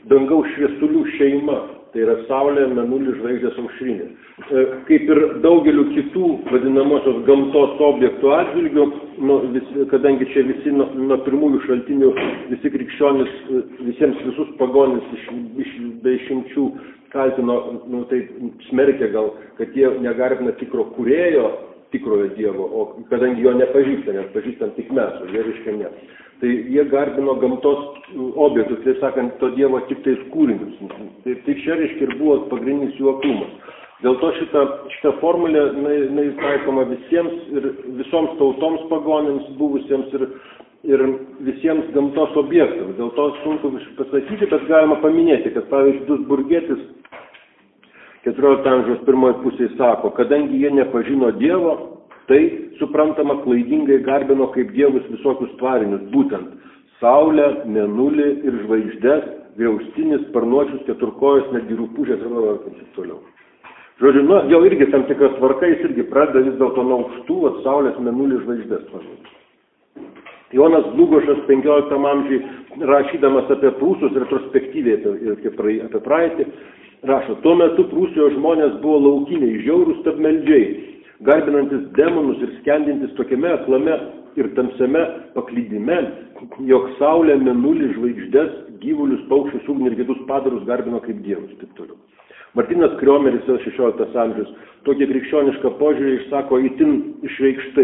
dangaus šviesulių šeima. Tai yra Saulė, Mėnulis, žvaigždės, aušrinė. Kaip ir daugeliu kitų vadinamosios gamtos objektų atžvilgių, kadangi čia visi nuo pirmųjų šaltinių, visi krikščionys, visus pagonis be išimčių kaltino, tai smerkia gal, kad jie negarbina tikro kūrėjo, tikrojo Dievo, o kadangi jo nepažįsta, nes pažįstam tik mes, o jie reiškia ne. Tai jie garbino gamtos objektus, tai sakant, to Dievo tik tais kūrinius. Tai čia reiškia ir buvo pagrindinis jų aklumas. Dėl to šita formulė taikoma visiems ir visoms tautoms pagonėms buvusiems ir visiems gamtos objektams. Dėl to sunku pasakyti, bet galima paminėti, kad pavyzdžiui Duisburgietis 14 amžiaus pirmoje pusėje sako, kadangi jie nepažino Dievo, tai suprantama klaidingai garbino kaip dievus visokius tvarinius, būtent Saulę, Mėnulį ir žvaigždes, griaustinis, sparnuočius, keturkojus, netgi rupūžės ir taip toliau. Žodžiu, jau irgi tam tikras tvarka, jis irgi pradeda vis dėlto nuo aukštų, Saulės, Mėnulį, žvaigždes tvarinius. Jonas Dlugošas 15 amžiai, rašydamas apie prūsus retrospektyviai apie praeitį, rašo, tuo metu Prūsijos žmonės buvo laukiniai, žiaurūs stabmeldžiai, garbinantis demonus ir skendintis tokiame aklame ir tamsiame paklydime, jog Saulė, Mėnulį, žvaigždes, gyvulius, paukščius, ugnį ir kitus padarus garbino kaip dievus, taip toliau. Martynas Kriomeris 16 amžius tokį krikščionišką požiūrį išsako itin išreikštai.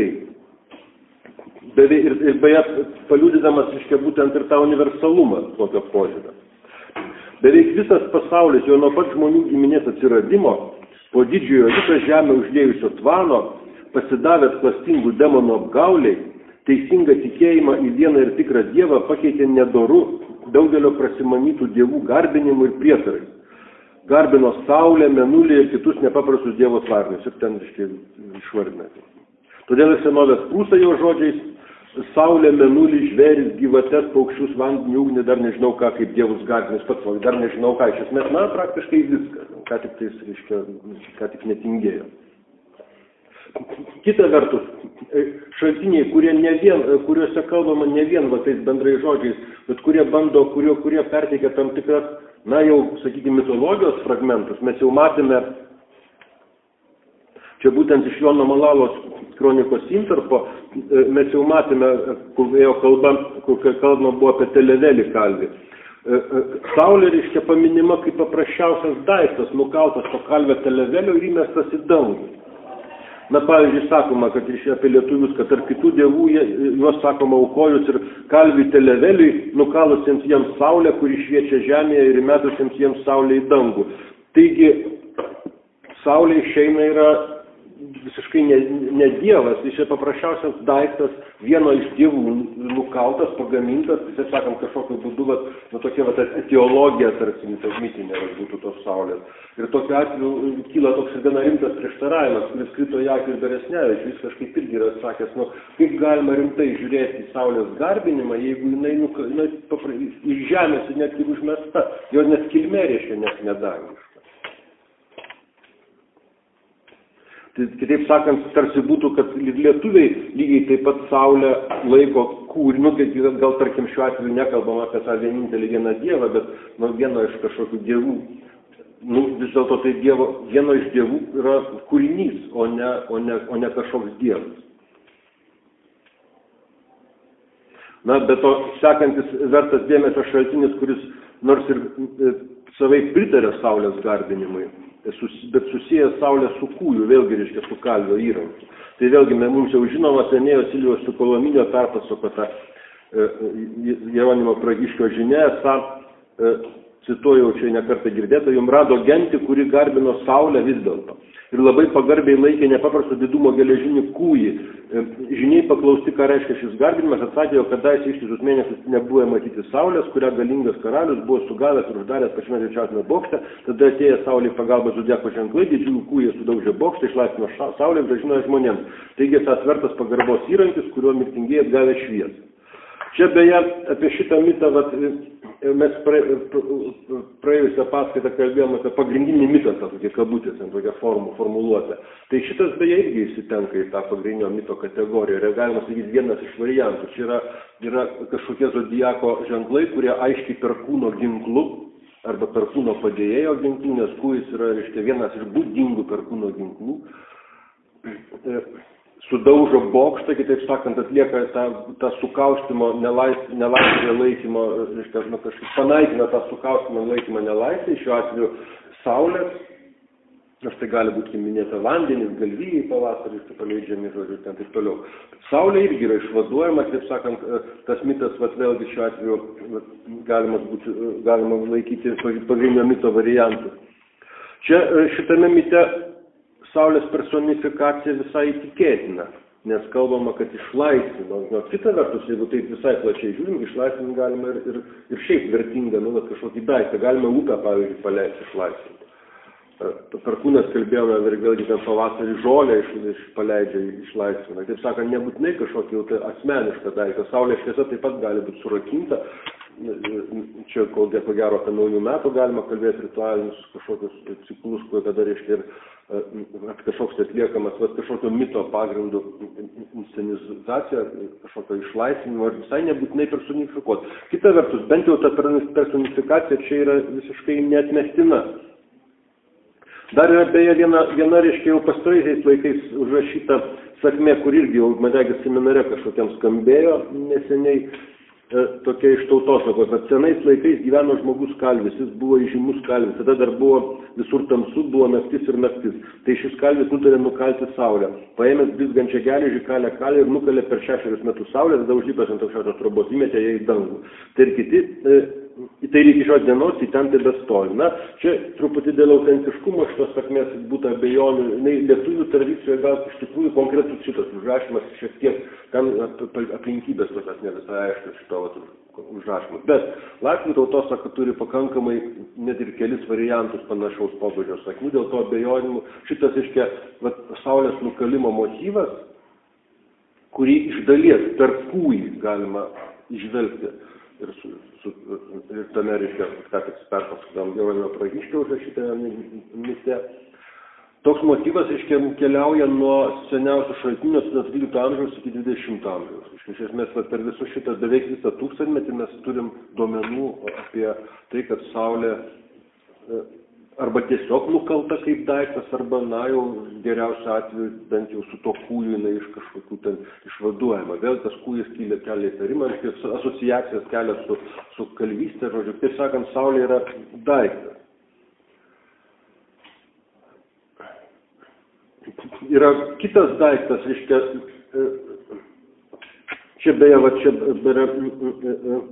Ir beje, paliudydamas reiškia būtent ir tą universalumą tokio požiūrio. Beveik visas pasaulis jau nuo pat žmonių giminės atsiradimo, po didžiojo visą žemę uždėjusio tvano, pasidavęs klastingų demonų apgauliai, teisingą tikėjimą į vieną ir tikrą Dievą pakeitė nedoru daugelio prasimanytų dievų garbinimu ir prietarais. Garbino Saulę, Mėnulį ir kitus nepaprastus Dievo tvarinius. Ir ten išvardinate. Todėl ir senovės prūsai jo žodžiais Saulė, Mėnulį, žvėris, gyvates, paukščius, vandenį, ugnį, dar nežinau ką, kaip dievus gardinis pats, dar nežinau ką, iš esmės, praktiškai viską, ką tik tais, reiškia, ką tik netingėjo. Kita vertus, šaltiniai, kuriuose kalbama ne vien tais bendrais žodžiais, bet kurie perteikia tam tikras, jau, sakykime, mitologijos fragmentus, mes jau matėme, čia būtent iš Jono Malalos kronikos intarpo, mes jau matėme, kur ėjo kalba buvo apie Televelį kalvį. Saulė, reiškia, paminima kaip paprasčiausias daiktas, nukaltas po kalvę Televelio ir įmestas į dangų. Pavyzdžiui, sakoma, kad apie lietuvius, kad tarp kitų dievų juos, sakoma, aukojus ir kalvį Televeliui, nukalusiems jiems Saulę, kuri šviečia žemėje ir įmetusiems jiems Saulę į dangų. Taigi, Saulė išeina yra visiškai ne dievas, jis yra paprasčiausias daiktas, vieno iš dievų nukaltas, pagamintas, tai sakant, kažkokiu būdu, tokia etiologija, tarsi, mitinė būtų tos Saulės. Ir tokiu atveju kyla toks gana rimtas prieštaravimas, kuris krito į akį ir Beresnevičius, jis kažkaip irgi yra sakęs, kaip galima rimtai žiūrėti į Saulės garbinimą, jeigu jinai iš žemės net ir užmesta, jo net kilmė reiškia net nedangiška. Tai kitaip sakant, tarsi būtų, kad lietuviai lygiai taip pat Saulę laiko kūriniu, gal tarkim šiuo atveju nekalbam apie tą vienintelį vieną dievą, bet vieno iš kažkokių dievų. Vis dėlto tai vieno iš dievų yra kūrinys, o ne kažkoks dievas. Bet to sekantis vertas dėmesio šaltinis, kuris nors ir savai pritarė Saulės garbinimui, bet susijęs Saulę su kūju, vėlgi reiškia su kalvio įrankiu. Tai vėlgi mums jau žinoma Senėjo Silvijos Sukolominio perpasakota Jeronimo Pragiškio žinia, cituoju čia nekartą girdėtą, jums rado gentį, kuri garbino Saulę vis dėlto. Ir labai pagarbiai laikė nepaprasto didumo geležinį kūjį. Žiniai paklausti, ką reiškia šis garbinimas, atsakė, jog kadaise ištisus mėnesius nebuvo matyti Saulės, kurią galingas karalius buvo sugavęs ir uždaręs pačiame didžiausiame bokšte. Tada atėjo Saulė į pagalbą zodiako ženklai, didžiųjų kūjį sudaužė bokštą, išlaisvino Saulę ir grąžino žmonėms. Taigi tas vertas pagarbos įrankis, kuriuo mirtingieji atgavę šviesą. Čia beje apie šitą mitą mes praėjusią paskaitą kalbėjome apie pagrindinį mitą, tokia kabutėse, tokia formuluotė. Tai šitas beje irgi įsitenka į tą pagrindinio mito kategoriją. Ir galima sakyti vienas iš variantų. Čia yra kažkokie zodiako ženklai, kurie aiškiai perkūno ginklu arba perkūno padėjėjo ginklų, nes kūjis yra, reiškia, vienas iš būdingų perkūno ginklų. Sudaužo bokštą, kitaip sakant, atlieka tą sukaustimo nelaisvėje laikymo, reiškia, kažkaip panaikina tą sukaustimo laikymą nelaisvėje, šiuo atveju saulės, nors tai gali būti minėta vandenis, galvijai pavasarį, paleidžiami žodžiu, ten taip toliau. Saulė irgi yra išvaduojama, taip sakant, tas mitas, vėlgi šiuo atveju galima laikyti pagrindinio mito variantų. Čia šitame mite saulės personifikacija visai tikėtina, nes kalbama, kad išlaisvino. Kita vertus, jeigu taip visai plačiai žiūrim, išlaisvinti galima ir šiaip vertingą, kažkokį daiktą. Galima upę, pavyzdžiui, paleisti išlaisvinti. Perkūnas kalbėjome, vėlgi ten pavasarį žolę paleidžia išlaisvina. Taip sakant, nebūtinai kažkokį jau tai asmenišką daiktą. Saulės šviesa taip pat gali būti surakinta. Čia, ko gero, apie naujų metų galima kalbėti ritualinius kažkokius ciklus, kada reiškia ir kažkoks atliekamas, kažkokio mito pagrindų inscenizacija, kažkokio išlaisvinimo ir visai nebūtinai personifikuoti. Kita vertus, bent jau ta personifikacija čia yra visiškai neatmestina. Dar yra beje viena reiškia jau pastaraisiais laikais užrašyta sakmė, kur irgi jau madegis seminare kažkokiam skambėjo neseniai, tokia iš tautosakos, kad senais laikais gyveno žmogus kalvis, jis buvo įžymus kalvis, tada dar buvo visur tamsu, buvo naktis ir naktis. Tai šis kalvis nutarė nukalti saulę. Paėmęs blizgančią geležį, kalė ir nukalė per 6 metus saulę, tada užlipęs ant aukščiausios trobos įmetė ją į dangų. Tai ir kiti, tai iki šios dienos į ten tebestovi. Na, čia truputį dėl autentiškumo šitos sakmės būtų abejonių. Lietuvių tradicijoje gal iš tikrųjų konkretus šitas užrašymas šiek tiek, ten aplinkybės tokios ne visai aiškios šito užrašymas. Bet latvių tautosaka turi pakankamai net ir kelis variantus panašaus pobūdžio sakmių, dėl to abejonių šitas, reiškia, saulės nukalimo motyvas, kurį iš dalies per kūjį galima išvelgti. Ir tame, reiškia, ką tik perpaskudam Geronimo Prahiškio užrašytame mite. Toks motyvas, reiškia, keliauja nuo seniausių šaltinių, nuo 13 amžiaus iki 20 amžiaus. Iš esmės, per visų šitą beveik visą tūkstantmetį mes turim duomenų apie tai, kad saulė arba tiesiog nukalta kaip daiktas, arba, na, jau geriausiu atveju bent jau su to kūju jinai iš kažkokių ten išvaduojama. Vėl tas kūjis kelia įtarimą, asociacijas kelia su kalvystė, žodžiu. Taip sakant, saulė yra daiktas. Yra kitas daiktas, reiškia, čia beje,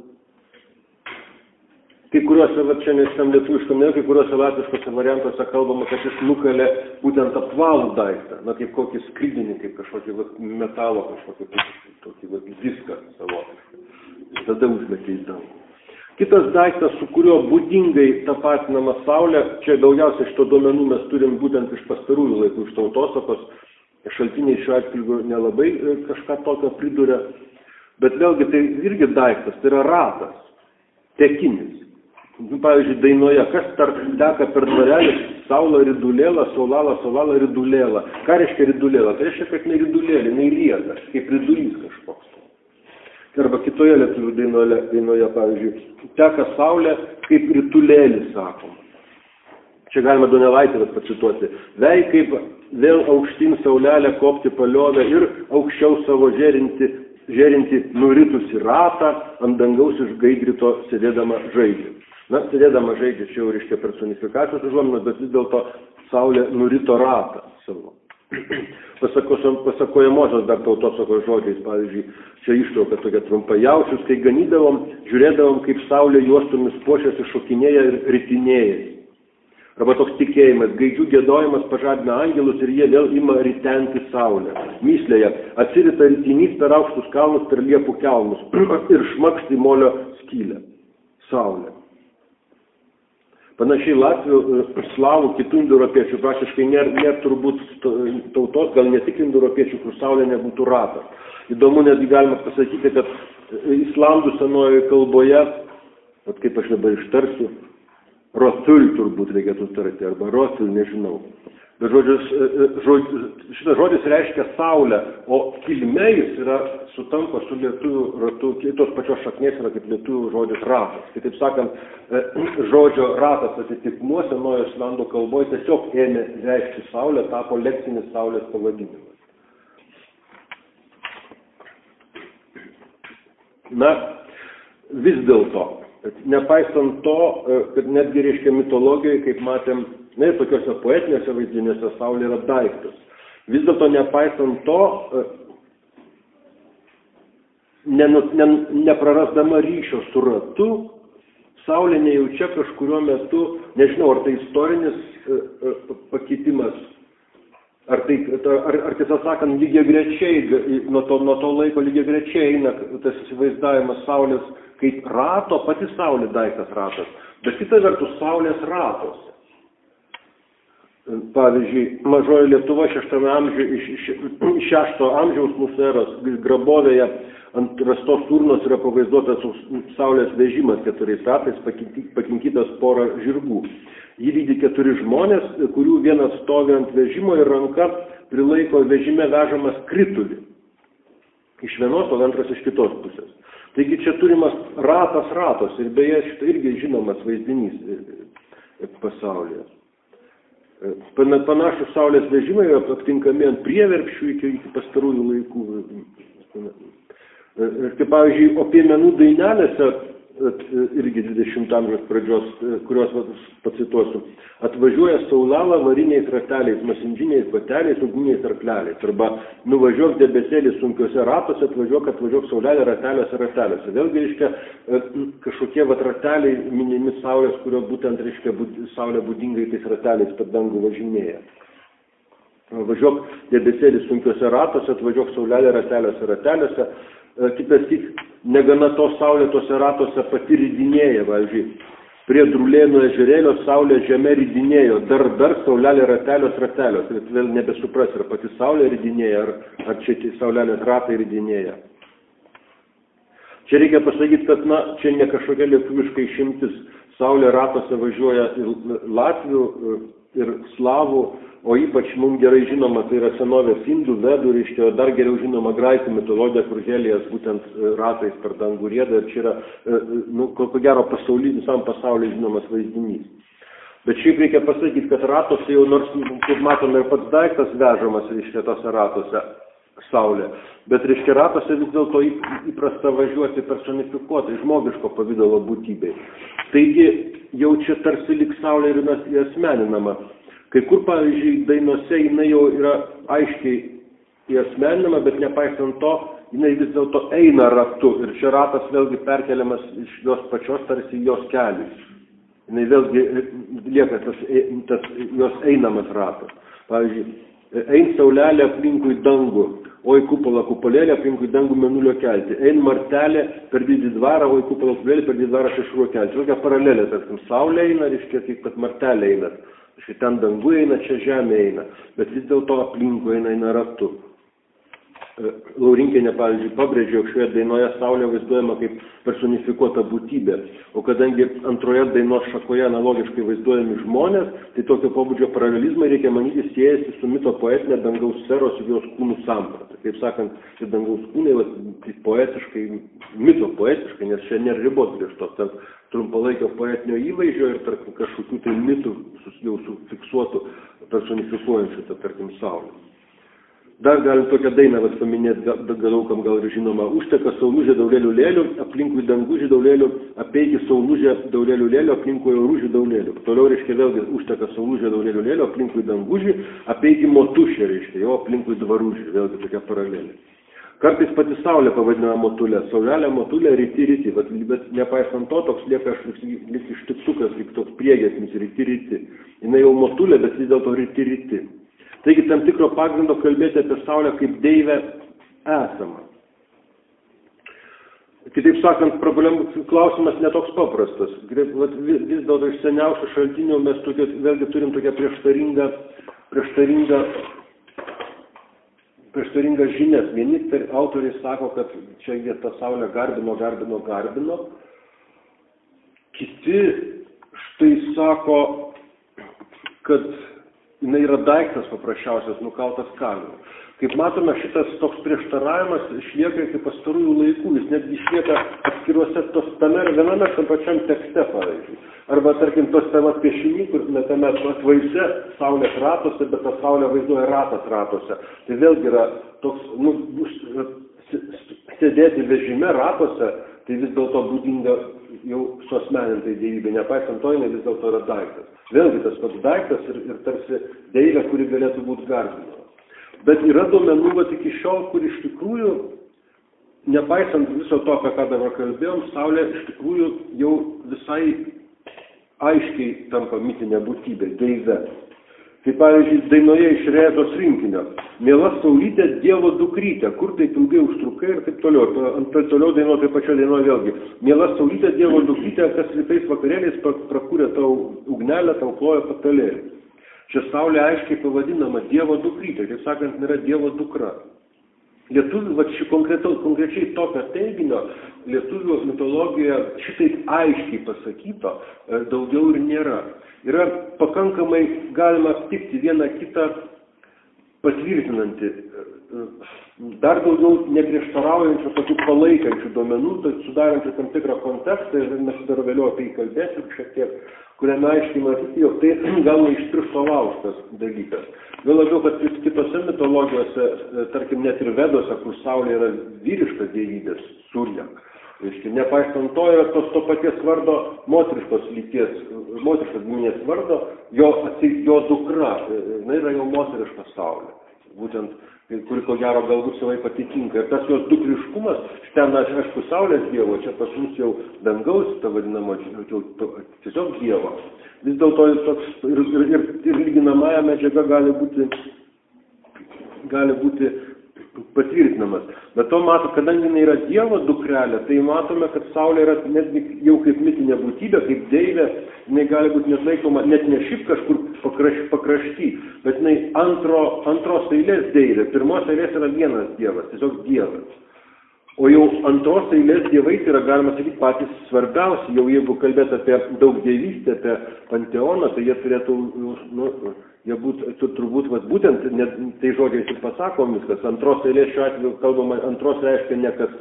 kai kuriuose, čia nesam lietuviškam, kai kuriuose latviškose variantuose kalbama, kad jis nukalė būtent apvalų daiktą, na, kaip kokį skrydinį, kaip kažkokį metalo, kažkokį tokį diską savotišką. Tada užmetė į dangų. Kitas daiktas, su kuriuo būdingai tapatinama saulė, čia daugiausiai šito duomenų mes turim būtent iš pastarųjų laikų, iš tautosakos, šaltiniai šiuo atveju nelabai kažką tokio priduria, bet vėlgi tai irgi daiktas, tai yra ratas, tekinis. Pavyzdžiui, dainoje, kas teka per dvarelį, saula ridulėla, saulala ridulėla. Ką reiškia ridulėla? Tai reiškia, kad ne ridulėlė, ne lieka, kaip ridulys kažkoks. Arba kitoje lietuvių dainoje, pavyzdžiui, teka saulė kaip ritulėlis, sakoma. Čia galima Donelaitį pacituoti. Vei kaip vėl aukštyn saulelę kopti paliovę ir aukščiau savo žėrinti nuritusi ratą, ant dangaus iš gaidrito sėdėdama žaidžia. Na, sėdėdama žaidžia, čia jau reiškia personifikacijos užuominos, bet vis dėlto saulė nurito ratą savo. Pasakojamosios dar tautosakos žodžiais, pavyzdžiui, čia ištrauka tokia trumpa. Jaučius, kai ganydavom, žiūrėdavom, kaip saulė juostomis puošiasi, šokinėja ir ritinėja. Arba toks tikėjimas, gaidžių giedojimas pažadina angelus ir jie vėl ima ritenti saulę. Myslėje atsirita ritinys per aukštus kalnus, per liepų kelmus ir šmakšti molio skylę. Saulė. Panašiai latvių, slavų, kitų indoeuropiečių praktiškai nėra turbūt tautos, gal ne tik indoeuropiečių, kur saulė nebūtų ratas. Įdomu, netgi galima pasakyti, kad islandų senojoje kalboje, kaip aš dabar ištarsiu, rotul turbūt reikėtų tarti, arba rotul, nežinau. Bet šitas žodis reiškia saulę, o kilme jis yra sutampa su lietuvių ratu, tos pačios šaknės yra kaip lietuvių žodis ratas. Kitaip sakant, žodžio ratas atitikmuo senojo islandų kalboje tiesiog ėmė reikšti saulę, tapo leksinis saulės pavadinimas. Na, vis dėlto, nepaisant to, kad netgi reiškia mitologijoje, kaip matėm, na ir tokiuose poetinėse vaizdinėse saulė yra daiktas. Vis dėlto nepaisant to, neprarasdama ryšio su ratu, saulė nejaučia kažkuriuo metu, nežinau, ar tai istorinis pakitimas, ar tiesą sakant, lygiagrečiai, nuo to laiko lygiagrečiai eina tas įsivaizdavimas saulės kaip rato, pati saulė daiktas ratas, bet kita vertus saulės ratos. Pavyzdžiui, mažoji Lietuva 6 amžiaus mūsų eros grabovėje ant rastos urnos yra pavaizduotas saulės vežimas 4 ratais, pakinkytas porą žirgų. Jį lydi 4 žmonės, kurių vienas stovi ant vežimo ir ranka prilaiko vežime vežamas kritulį. Iš vienos, o antras iš kitos pusės. Taigi čia turimas ratas ratos ir beje šitą irgi žinomas vaizdinys pasaulyje. Panašus saulės vežimai aptinkami ant prieverpšių iki pastarųjų laikų. Ir kaip pavyzdžiui, o piemenų dainelėse, irgi 20 amžiaus pradžios, kurios pacituosiu, atvažiuoja saulala variniais rateliais, masinžiniais bateliais, ugniniais arkleliais. Arba nuvažiuok debesėlį sunkiuose ratuose, atvažiuok saulelė rateliuose. Vėlgi, reiškia, kažkokie rateliai minimi saulės, kurio būtent, reiškia, saulė būdingai tais rateliais per dangų važinėja. Važiuok debesėlį sunkiuose ratuose, atvažiuok saulelė rateliuose. Kitas tik, negana to saulė tose ratuose pati ridinėja, pavyzdžiui, prie Drūlėnų ežerėlio saulė žeme ridinėjo, dar saulelė rateliuose. Tai vėl nebesupras, ar pati saulė ridinėja, ar čia saulelės ratai ridinėja. Čia reikia pasakyti, kad, čia ne kažkokia lietuviška išimtis. Saulė ratuose važiuoja ir latvių, ir slavų, o ypač mums gerai žinoma, tai yra senovės indų, vedų, reiškia, dar geriau žinoma graikų mitologija, kur Helijas būtent ratais per dangų rieda, ir čia yra, ko gero visam pasaulyje žinomas vaizdinys. Bet šiaip reikia pasakyti, kad ratose jau nors, kaip matome, ir pats daiktas vežamas, reiškia, tose ratose saulė, bet, reiškia, ratose vis dėlto įprasta važiuoti personifikuotai, žmogiško pavydalo būtybei. Taigi, jau čia tarsi lik saulė ir įasmeninama. Kai kur, pavyzdžiui, dainose jinai jau yra aiškiai įasmeninama, bet nepaisant to, jinai vis dėlto eina ratu. Ir čia ratas vėlgi perkeliamas iš jos pačios tarsi jos kelius. Jinai vėlgi lieka tas jos einamas ratas. Pavyzdžiui, ein saulelė aplinkui dangų, oi kupola kupolėlė aplinkui dangų mėnulio kelti. Ein martelė per didį dvarą, oi kupola kupolėlė per didį dvarą šešruo kelti. Tokia paralelė, tarkim, saulė eina, reiškia, kaip kad martelė eina. Ten dangų eina, čia žemė eina, bet vis dėlto aplinkui eina ratu. Laurinkienė, pavyzdžiui, pabrėžė, jog šioje dainoje saulė vaizduojama kaip personifikuota būtybė, o kadangi antroje dainos šakoje analogiškai vaizduojami žmonės, tai tokio pobūdžio paralelizmai reikia manyti siejasi su mito poetinė dangaus sferos ir jos kūnų samprata. Kaip sakant, šie dangaus kūnai poetiškai, mito poetiškai, nes čia nėra ribos griežtos tarp trumpalaikio poetinio įvaizdžio ir tarp kažkokių tai mitų jau fiksuotų personifikuojančių, tarkim, saulę. Dar galim tokią dainą paminėti, daugam gal ir žinoma. Užteka saulužė daulėlių lėlių, aplinkui dangužį daulėlių, apeigi saulužė daulėlių lėlių, aplinkui rūžį daulėlių. Toliau, reiškia, vėlgi užteka saulužė daulėlių lėlių, aplinkui dangužį, apeigi motušė, reiškia, jo aplinkui dvaružį, vėlgi tokia paralelė. Kartais pati saulė pavadinama motulė, saulelė motulė ryti, bet nepaisant to, toks lieka lyg ištiksukas, lyg toks priegesnis ryti. Jinai jau motulė, bet vis dėlto ryti. Taigi tam tikro pagrindo kalbėti apie saulę kaip deivę esamą. Kitaip sakant, klausimas netoks paprastas. Vis dėlto iš seniausių šaltinių mes vėlgi turim tokią prieštaringą žinias. Vieni autoriai sako, kad čia jie tą saulę garbino. Kiti štai sako, kad jinai yra daiktas paprasčiausias, nukaltas kaliniu. Kaip matome, šitas toks prieštaravimas išlieka iki pastarųjų laikų, jis netgi išlieka atskiruose tame viename tam pačiam tekste, pavyzdžiui. Arba, tarkim, tos temas piešiny, kur tame atvaizde saulės ratuose, bet ta saulė vaizduoja ratas ratuose. Tai vėlgi yra toks, sėdėti vežime ratuose, tai vis dėlto būdinga jau suasmenintai dievybė, nepaisant to, jinai vis dėlto yra daiktas. Vėlgi tas toks daiktas ir tarsi deivė, kuri galėtų būti garbinama. Bet yra duomenų, vat iki šiol, kur iš tikrųjų, nepaisant viso to, apie ką dabar kalbėjom, saulė iš tikrųjų jau visai aiškiai tampa mitinė būtybė, deive. Kaip pavyzdžiui, dainoje iš Rėzos rinkinio. Miela saulytė, Dievo dukrytė, kur taip ilgai užtrukai ir taip toliau. Toliau dainuoja taip pačio dainuoja vėlgi. Miela saulytė, Dievo dukrytė, kas rytais vakarėliais prakūrė tau ugnelę, tau kloja patalėlį. Čia saulė aiškiai pavadinama Dievo dukrytė, kaip sakant, nėra Dievo dukra. Lietuvių, va ši konkrečiai tokio teiginio, lietuvių mitologijoje šitaip aiškiai pasakyto daugiau ir nėra. Yra pakankamai galima aptikti vieną kitą patvirtinantį, dar daugiau neprieštaraujančių, tokių palaikančių duomenų, tai sudarančių tam tikrą kontekstą, ir mes dar vėliau apie jį kalbėsim šiek tiek, kuriame aiškiai matyti, jog tai gal ne iš piršto laužtas dalykas. Vėl labiau, kad kitose mitologijose, tarkim, net ir Vedose, kur saulė yra vyriška dievybės, Surja. Nepaisant to, yra to paties vardo moteriškos lyties, moteriškos giminės vardo, jo dukra, jinai yra jau moteriška saulė. Būtent, kuri ko gero galbūt savai patitinka. Ir tas jos dukriškumas, ten aišku saulės dievo, čia pas mus jau dangaus, ta vadinama, tiesiog dievo. Vis dėlto ir lyginamąja medžiaga gali būti patvirtinamas. Bet to mato, kadangi jinai yra Dievo dukrelė, tai matome, kad saulė yra netgi jau kaip mitinė būtybė, kaip deivė, jinai gali būti net laikoma, net ne šiaip kažkur pakrašty, bet jinai antros eilės deivė. Pirmos eilės yra vienas Dievas, tiesiog Dievas. O jau antros eilės dievai tai yra, galima sakyti, patys svarbiausi. Jau jeigu kalbėt apie daugdievystę, apie panteoną, tai jie turėtų, jie turbūt, būtent tai žodžiais ir pasakom viskas. Antros eilės šiuo atveju kalbama, antros reiškia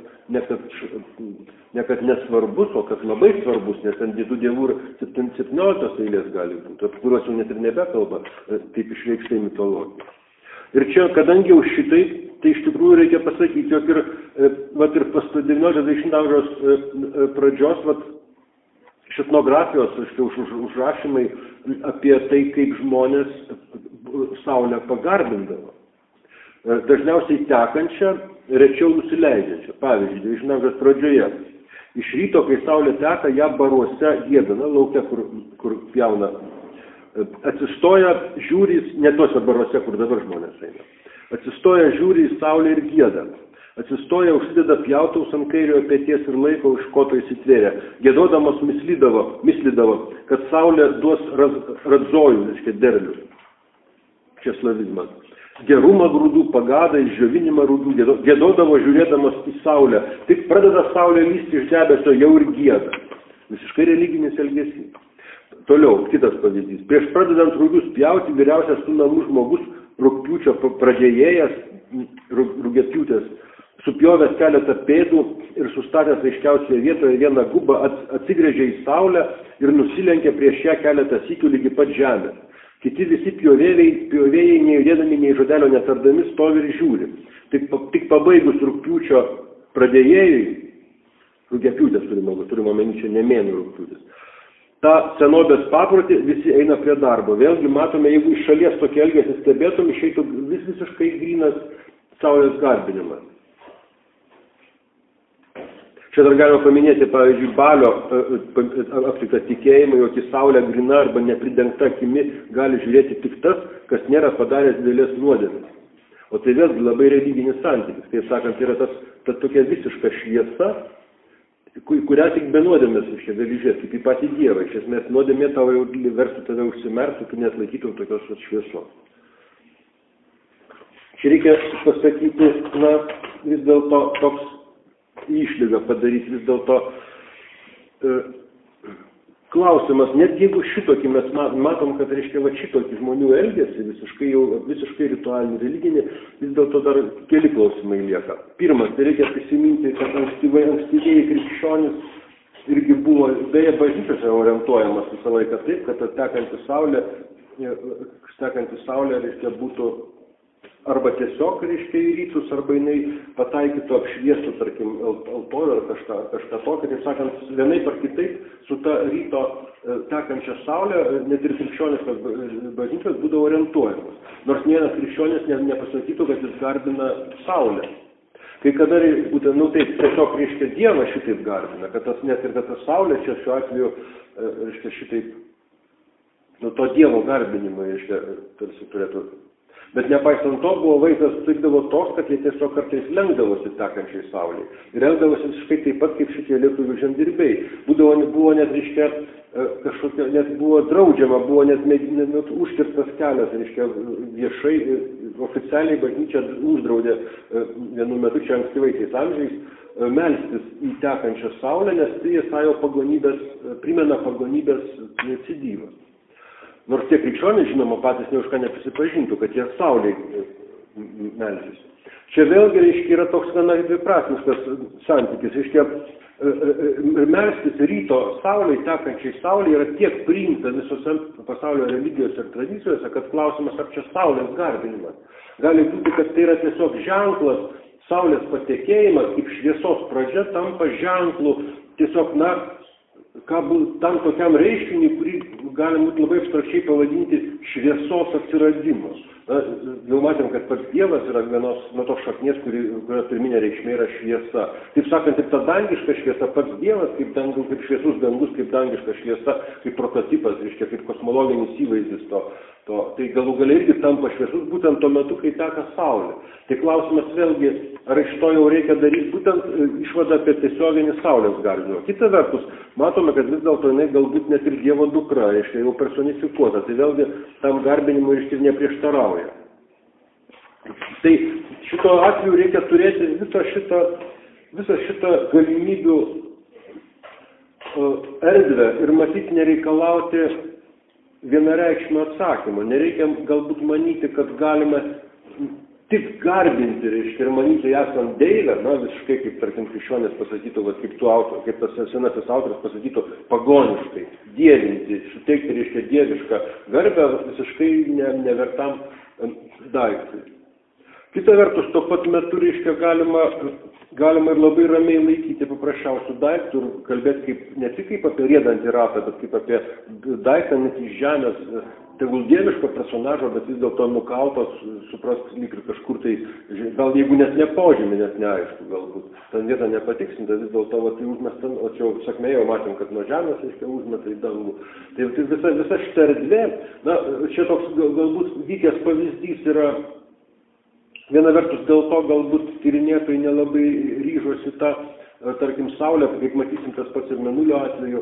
ne kad nesvarbus, o kad labai svarbus, nes ant tų dievų 17 eilės gali būti, apie kuriuos jau net ir nebekalba, taip išreikštai mitologija. Ir čia, kadangi jau šitai, tai iš tikrųjų reikia pasakyti, jog ir pas 19-20 amžiaus pradžios šitnografijos užrašymai apie tai, kaip žmonės saulę pagarbindavo. Dažniausiai tekančią, rečiau nusileidžiančią. Pavyzdžiui, 20 amžiaus pradžioje. Iš ryto, kai saulė teka, ją baruose giedana, lauke, kur pjauna. Atsistoja, žiūri, ne tuose baruose, kur dabar žmonės eina. Atsistoja, žiūri į saulę ir gieda. Atsistoja, užsideda pjautaus ant kairiojo peties ir laiko už koto įsitvėrę. Giedodamas mislydavo, kad saulė duos radzojų, reiškia derlių. Čia slavizmas. Gerumą grūdų, pagadą, išdžiovinimą rūdų. Giedodavo žiūrėdamas į saulę. Tik pradeda saulė lysti iš debesio, jau ir gieda. Visiškai religinis elgesys. Toliau, kitas pavyzdys. Prieš pradedant rūgius pjauti, vyriausias tų namų žmogus, rugpjūčio pradėjėjas, rugėpjūtės, supjovęs keletą pėdų ir sustatęs aiškiausioje vietoje vieną gubą, atsigręžė į saulę ir nusilenkė prieš ją keletą sykių lygi pat žemės. Kiti visi pjovėjai nejudėdami, nei žodelio netardami, stovi ir žiūri. Tik pabaigus rugpjūčio pradėjėjui, rugėpjūtės turime omeny, čia ne mėnų rugpjūtės, ta senovės paprotį visi eina prie darbo. Vėlgi matome, jeigu iš šalies tokį elgesį stebėtum, išeitų visiškai grynas saulės garbinimas. Čia dar galima paminėti, pavyzdžiui, Balio aptiktą tikėjimą, jog į saulę gryna arba nepridengta akimi gali žiūrėti tik tas, kas nėra padaręs didelės nuodėmės. O tai vėlgi labai religinis santykis. Taip sakant, yra ta tokia visiška šviesa, kurią tik be nuodėmės gali žiūrėti, kaip į patį Dievą. Iš esmės, nuodėmė tavo jau verstų tave užsimerkti, tu net laikytum tokios šviesos. Čia reikia pasakyti, vis dėlto toks išlygą padaryti, vis dėlto, klausimas, net jeigu šitokį mes matom, kad reiškia va šitokį žmonių elgesį, visiškai ritualinį, religinį, vis dėlto dar keli klausimai lieka. Pirmas, tai reikia prisiminti, kad ankstyvieji krikščionys irgi buvo, beje, bažnyčiose orientuojamas visą laiką taip, kad tekanti saulė reiškia būtų arba tiesiog, reiškia, į rytus, arba jinai pataikytų apšviestų, tarkim, altorių ar kažką tokio. Taip sakant, vienaip ar kitaip su ta ryto tekančia saulė, net ir krikščioniškas bažnyčios būdavo orientuojamas. Nors vienas krikščionis nepasakytų, kad jis garbina saulę. Kai kada, būtent, taip, tiesiog, reiškia, Dievą šitaip garbina, kad tas net ir kad ta saulė čia šiuo atveju, reiškia, šitaip, to Dievo garbinimą, reiškia, tarsi turėtų. Bet nepaisant to, vaizdas sutikdavo toks, kad jie tiesiog kartais lenkdavosi tekančiai saulei. Ir elgdavosi visiškai taip pat kaip šitie lietuvių žemdirbiai. Buvo net, reiškia, kažkokia, net buvo draudžiama, buvo net užkirstas kelias, reiškia, viešai, oficialiai bažnyčia uždraudė vienu metu čia ankstyvaisiais amžiais melstis į tekančią saulę, nes tai sąjo primena pagonybės cidyvą. Nors tie krikščionys, žinoma, patys ne už ką neprisipažintų, kad jie saulei melsis. Čia vėlgi, reiškia, yra toks gana dviprasmiškas santykis. Reiškia, melstis ryto saulei, tekančiai saulei yra tiek priimta visose pasaulio religijose ir tradicijose, kad klausimas, ar čia saulės garbinimas. Gali būti, kad tai yra tiesiog ženklas, saulės patekėjimas, kaip šviesos pradžia tampa ženklu tiesiog, tam tokiam reiškiniui, kurį galim būti labai abstrakčiai pavadinti šviesos atsiradimus. Jau matėm, kad pats Dievas yra vienos nuo tos šaknies, kurio pirminė reikšmė yra šviesa. Taip sakant, ir ta dangiška šviesa, pats Dievas kaip šviesus dangus, kaip dangiška šviesa, kaip prototipas, reiškia, kaip kosmologinis įvaizdis to. Tai galų gale irgi tampa šviesus būtent tuo metu, kai teka saulė. Tai klausimas vėlgi, ar iš to jau reikia daryti būtent išvadą apie tiesioginį saulės garbinimą. Kita vertus, matome, kad vis dėlto jinai galbūt net ir Dievo dukra, reiškia, jau personifikuota. Tai vėlgi tam garbinimui reiškia neprieštarauja. Tai šito atveju reikia turėti visą šitą galimybių erdvę ir matyti nereikalauti vienareikšmio atsakymo. Nereikia galbūt manyti, kad galime tik garbinti, reiškia, ir manyti esant deivę, visiškai kaip, tarkim, krikščionės pasakytų, kaip tas senasis autoris pasakytų, pagoniškai, dievinti, suteikti, reiškia, dievišką garbę visiškai nevertam daiktui. Kita vertus, tuo pat metu, reiškia, galima ir labai ramiai laikyti paprasčiausių daiktų ir kalbėti ne tik kaip apie riedantį ratą, bet kaip apie daiktą net iš žemės, tegul dieviško personažo, bet vis dėlto nukaltos, suprask, lyg ir kažkur tai, gal jeigu net ne požemį, net neaišku galbūt, ten vieta nepatiksinta, vis dėlto tai užmesta, o čia sakmė jau matėm, kad nuo žemės, reiškia, užmeta į dangų. Tai visa šita erdvė, čia toks galbūt vykęs pavyzdys yra. Viena vertus dėl to galbūt tyrinėtojai nelabai ryžosi tą, tarkim, saulę, kaip matysim tas pats ir Mėnulio atveju,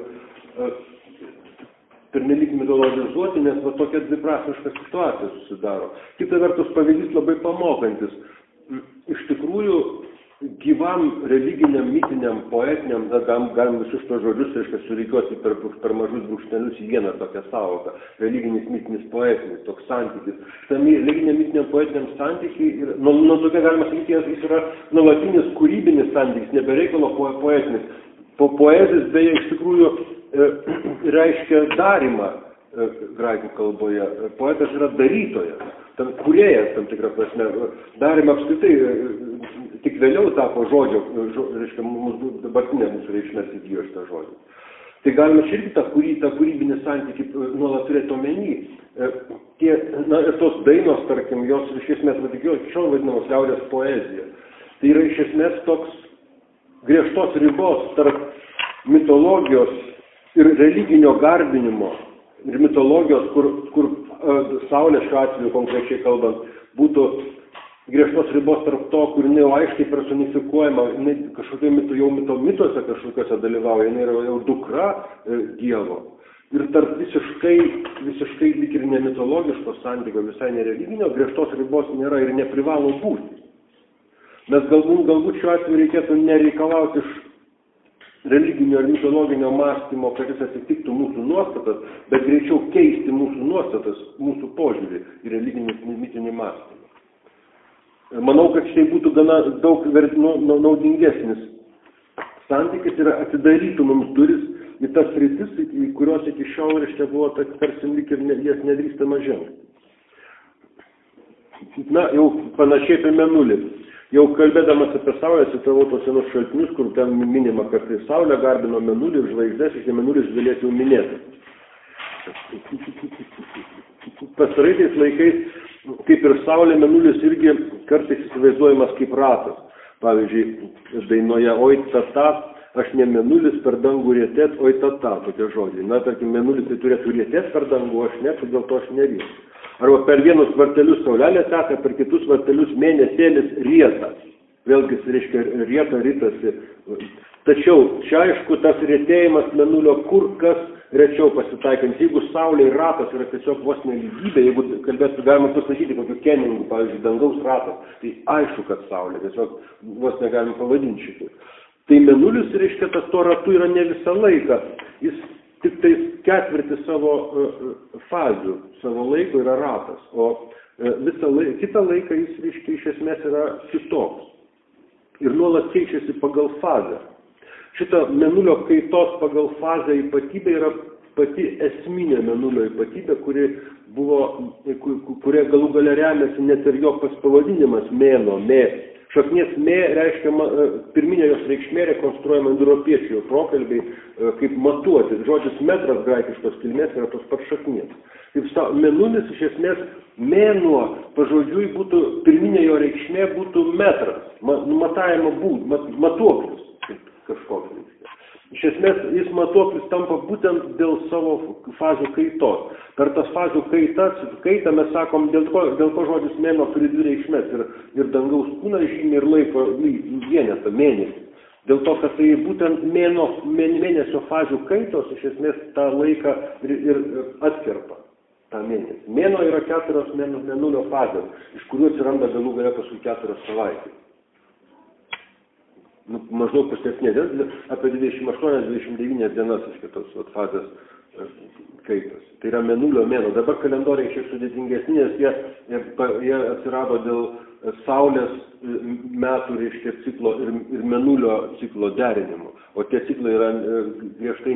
pernelyg mitologizuoti, nes tokia dviprasmiška situacija susidaro. Kita vertus pavyzdys labai pamokantis. Iš tikrųjų, gyvam religiniam, mitiniam, poetiniam, galim visus tos žodžius, reiškia, surikiuoti per mažus brūkšnelius į vieną tokią sąvoką. Religinis, mitinis, poetinis, toks santykis. Šitam religiniam, mitiniam, poetiniam santykiai, nuo tokia galima sakyti, jis yra nuolatinis kūrybinis santykis, nebereikalo poetinis. Poezis beje iš tikrųjų reiškia darymą graikų kalboje. Poetas yra darytojas, kūrėjas tam tikrą prasme. Darymą apskritai tik vėliau tapo žodžio, reiškia, dabartinė mūsų reikšmės įgijo šitą žodį. Tai galima čia irgi tą kūrybinį santykį nuolat turėti omeny. Ir tos dainos, tarkim, jos iš esmės šiol vadinamos liaudės poezija. Tai yra iš esmės toks griežtos ribos tarp mitologijos ir religinio garbinimo ir mitologijos, kur saulė šiuo atveju konkrečiai kalbant būtų griežtos ribos tarp to, kur jinai jau aiškiai personifikuojama, jinai kažkokie mituose kažkokiuose dalyvauja, jinai yra jau dukra Dievo. Ir tarp visiškai lyg ir nemitologiško santykio, visai nereliginio, griežtos ribos nėra ir neprivalo būti. Nes galbūt šiuo atveju reikėtų nereikalauti religinio ir mitologinio mąstymo, kad jis atitiktų mūsų nuostatas, bet greičiau keisti mūsų nuostatas, mūsų požiūrį į religinį mitinį mąstymą. Manau, kad šitai būtų gana daug naudingesnis santykis ir atidarytų mums duris į tas sritis, į kurios iki šiol reiškia buvo tarsi lyg ir jas nedrįstama žengti. Na, jau panašiai apie Mėnulį. Jau kalbėdamas apie Saulę, citavau tos senus šaltinius, kur ten minima, kad tai Saulė garbino Mėnulį ir žvaigždės, ir Mėnulis galėtų jau minėti. Pastaraisiais laikais, kaip ir Saulė, Mėnulis irgi kartais įsivaizduojamas kaip ratas. Pavyzdžiui, dainoje Oi tata, aš ne Mėnulis per dangų rietėt, oi tata, tokie žodžiai. Na, tarkim, Mėnulis tai turėtų rietėt per dangų, aš ne, dėl to aš nerysiu. Arba per vienus vartelius saulelė teka, per kitus vartelius mėnesėlis rieta. Vėlgi, reiškia, rieta rytasi. Tačiau čia, aišku, tas rietėjimas Mėnulio kur kas rečiau pasitaikant. Jeigu Saulė ir ratas yra tiesiog vos nelygybė, jeigu kalbėtų, galima pasakyti kokiu keningu, pavyzdžiui, dangaus ratas, tai aišku, kad Saulė, tiesiog vos negalim pavadinti šitai. Tai Mėnulis, reiškia, tas to ratu yra ne visą laiką. Jis tik tai ketvirtį savo fazių, savo laiko yra ratas, o kitą laiką jis, reiškia, iš esmės yra kitoks. Ir nuolat keičiasi pagal fazę. Šita Mėnulio kaitos pagal fazę ypatybė yra pati esminė Mėnulio ypatybė, kuria galų gale remiasi net ir jo pavadinimas mėno, mė. Šaknies mė reiškia, pirminė jos reikšmė rekonstruojama indoeuropiečių prokalbiai kaip matuoti. Žodis metras graikiškos kilmės yra tos pat šaknies. Kaip Mėnulis iš esmės mėnuo, pažodžiui, būtų, pirminė jo reikšmė būtų metras, matavimo matuoklis kažkoks. Iš esmės jis matuoklis tampa būtent dėl savo fazių kaitos. Per tas fazių kaitą mes sakom, dėl ko žodis mėnuo turi dvi reikšmės ir dangaus kūną žymė ir laiko vienetą, mėnesį. Dėl to, kad tai būtent mėnesio fazių kaitos iš esmės tą laiką ir atkerpa tą mėnesį. Mėnuo yra 4 Mėnulio fazės, iš kurių atsiranda galų gale paskui 4 savaitės. Maždaug pustesnė, apie 28-29 dienas iš kitos fazės kaitos. Tai yra Mėnulio mėnuo. Dabar kalendoriai šiek sudėtingesni, nes jie atsirado dėl Saulės metų, reiškia, ciklo ir Mėnulio ciklo derinimo. O tie ciklai yra griežtai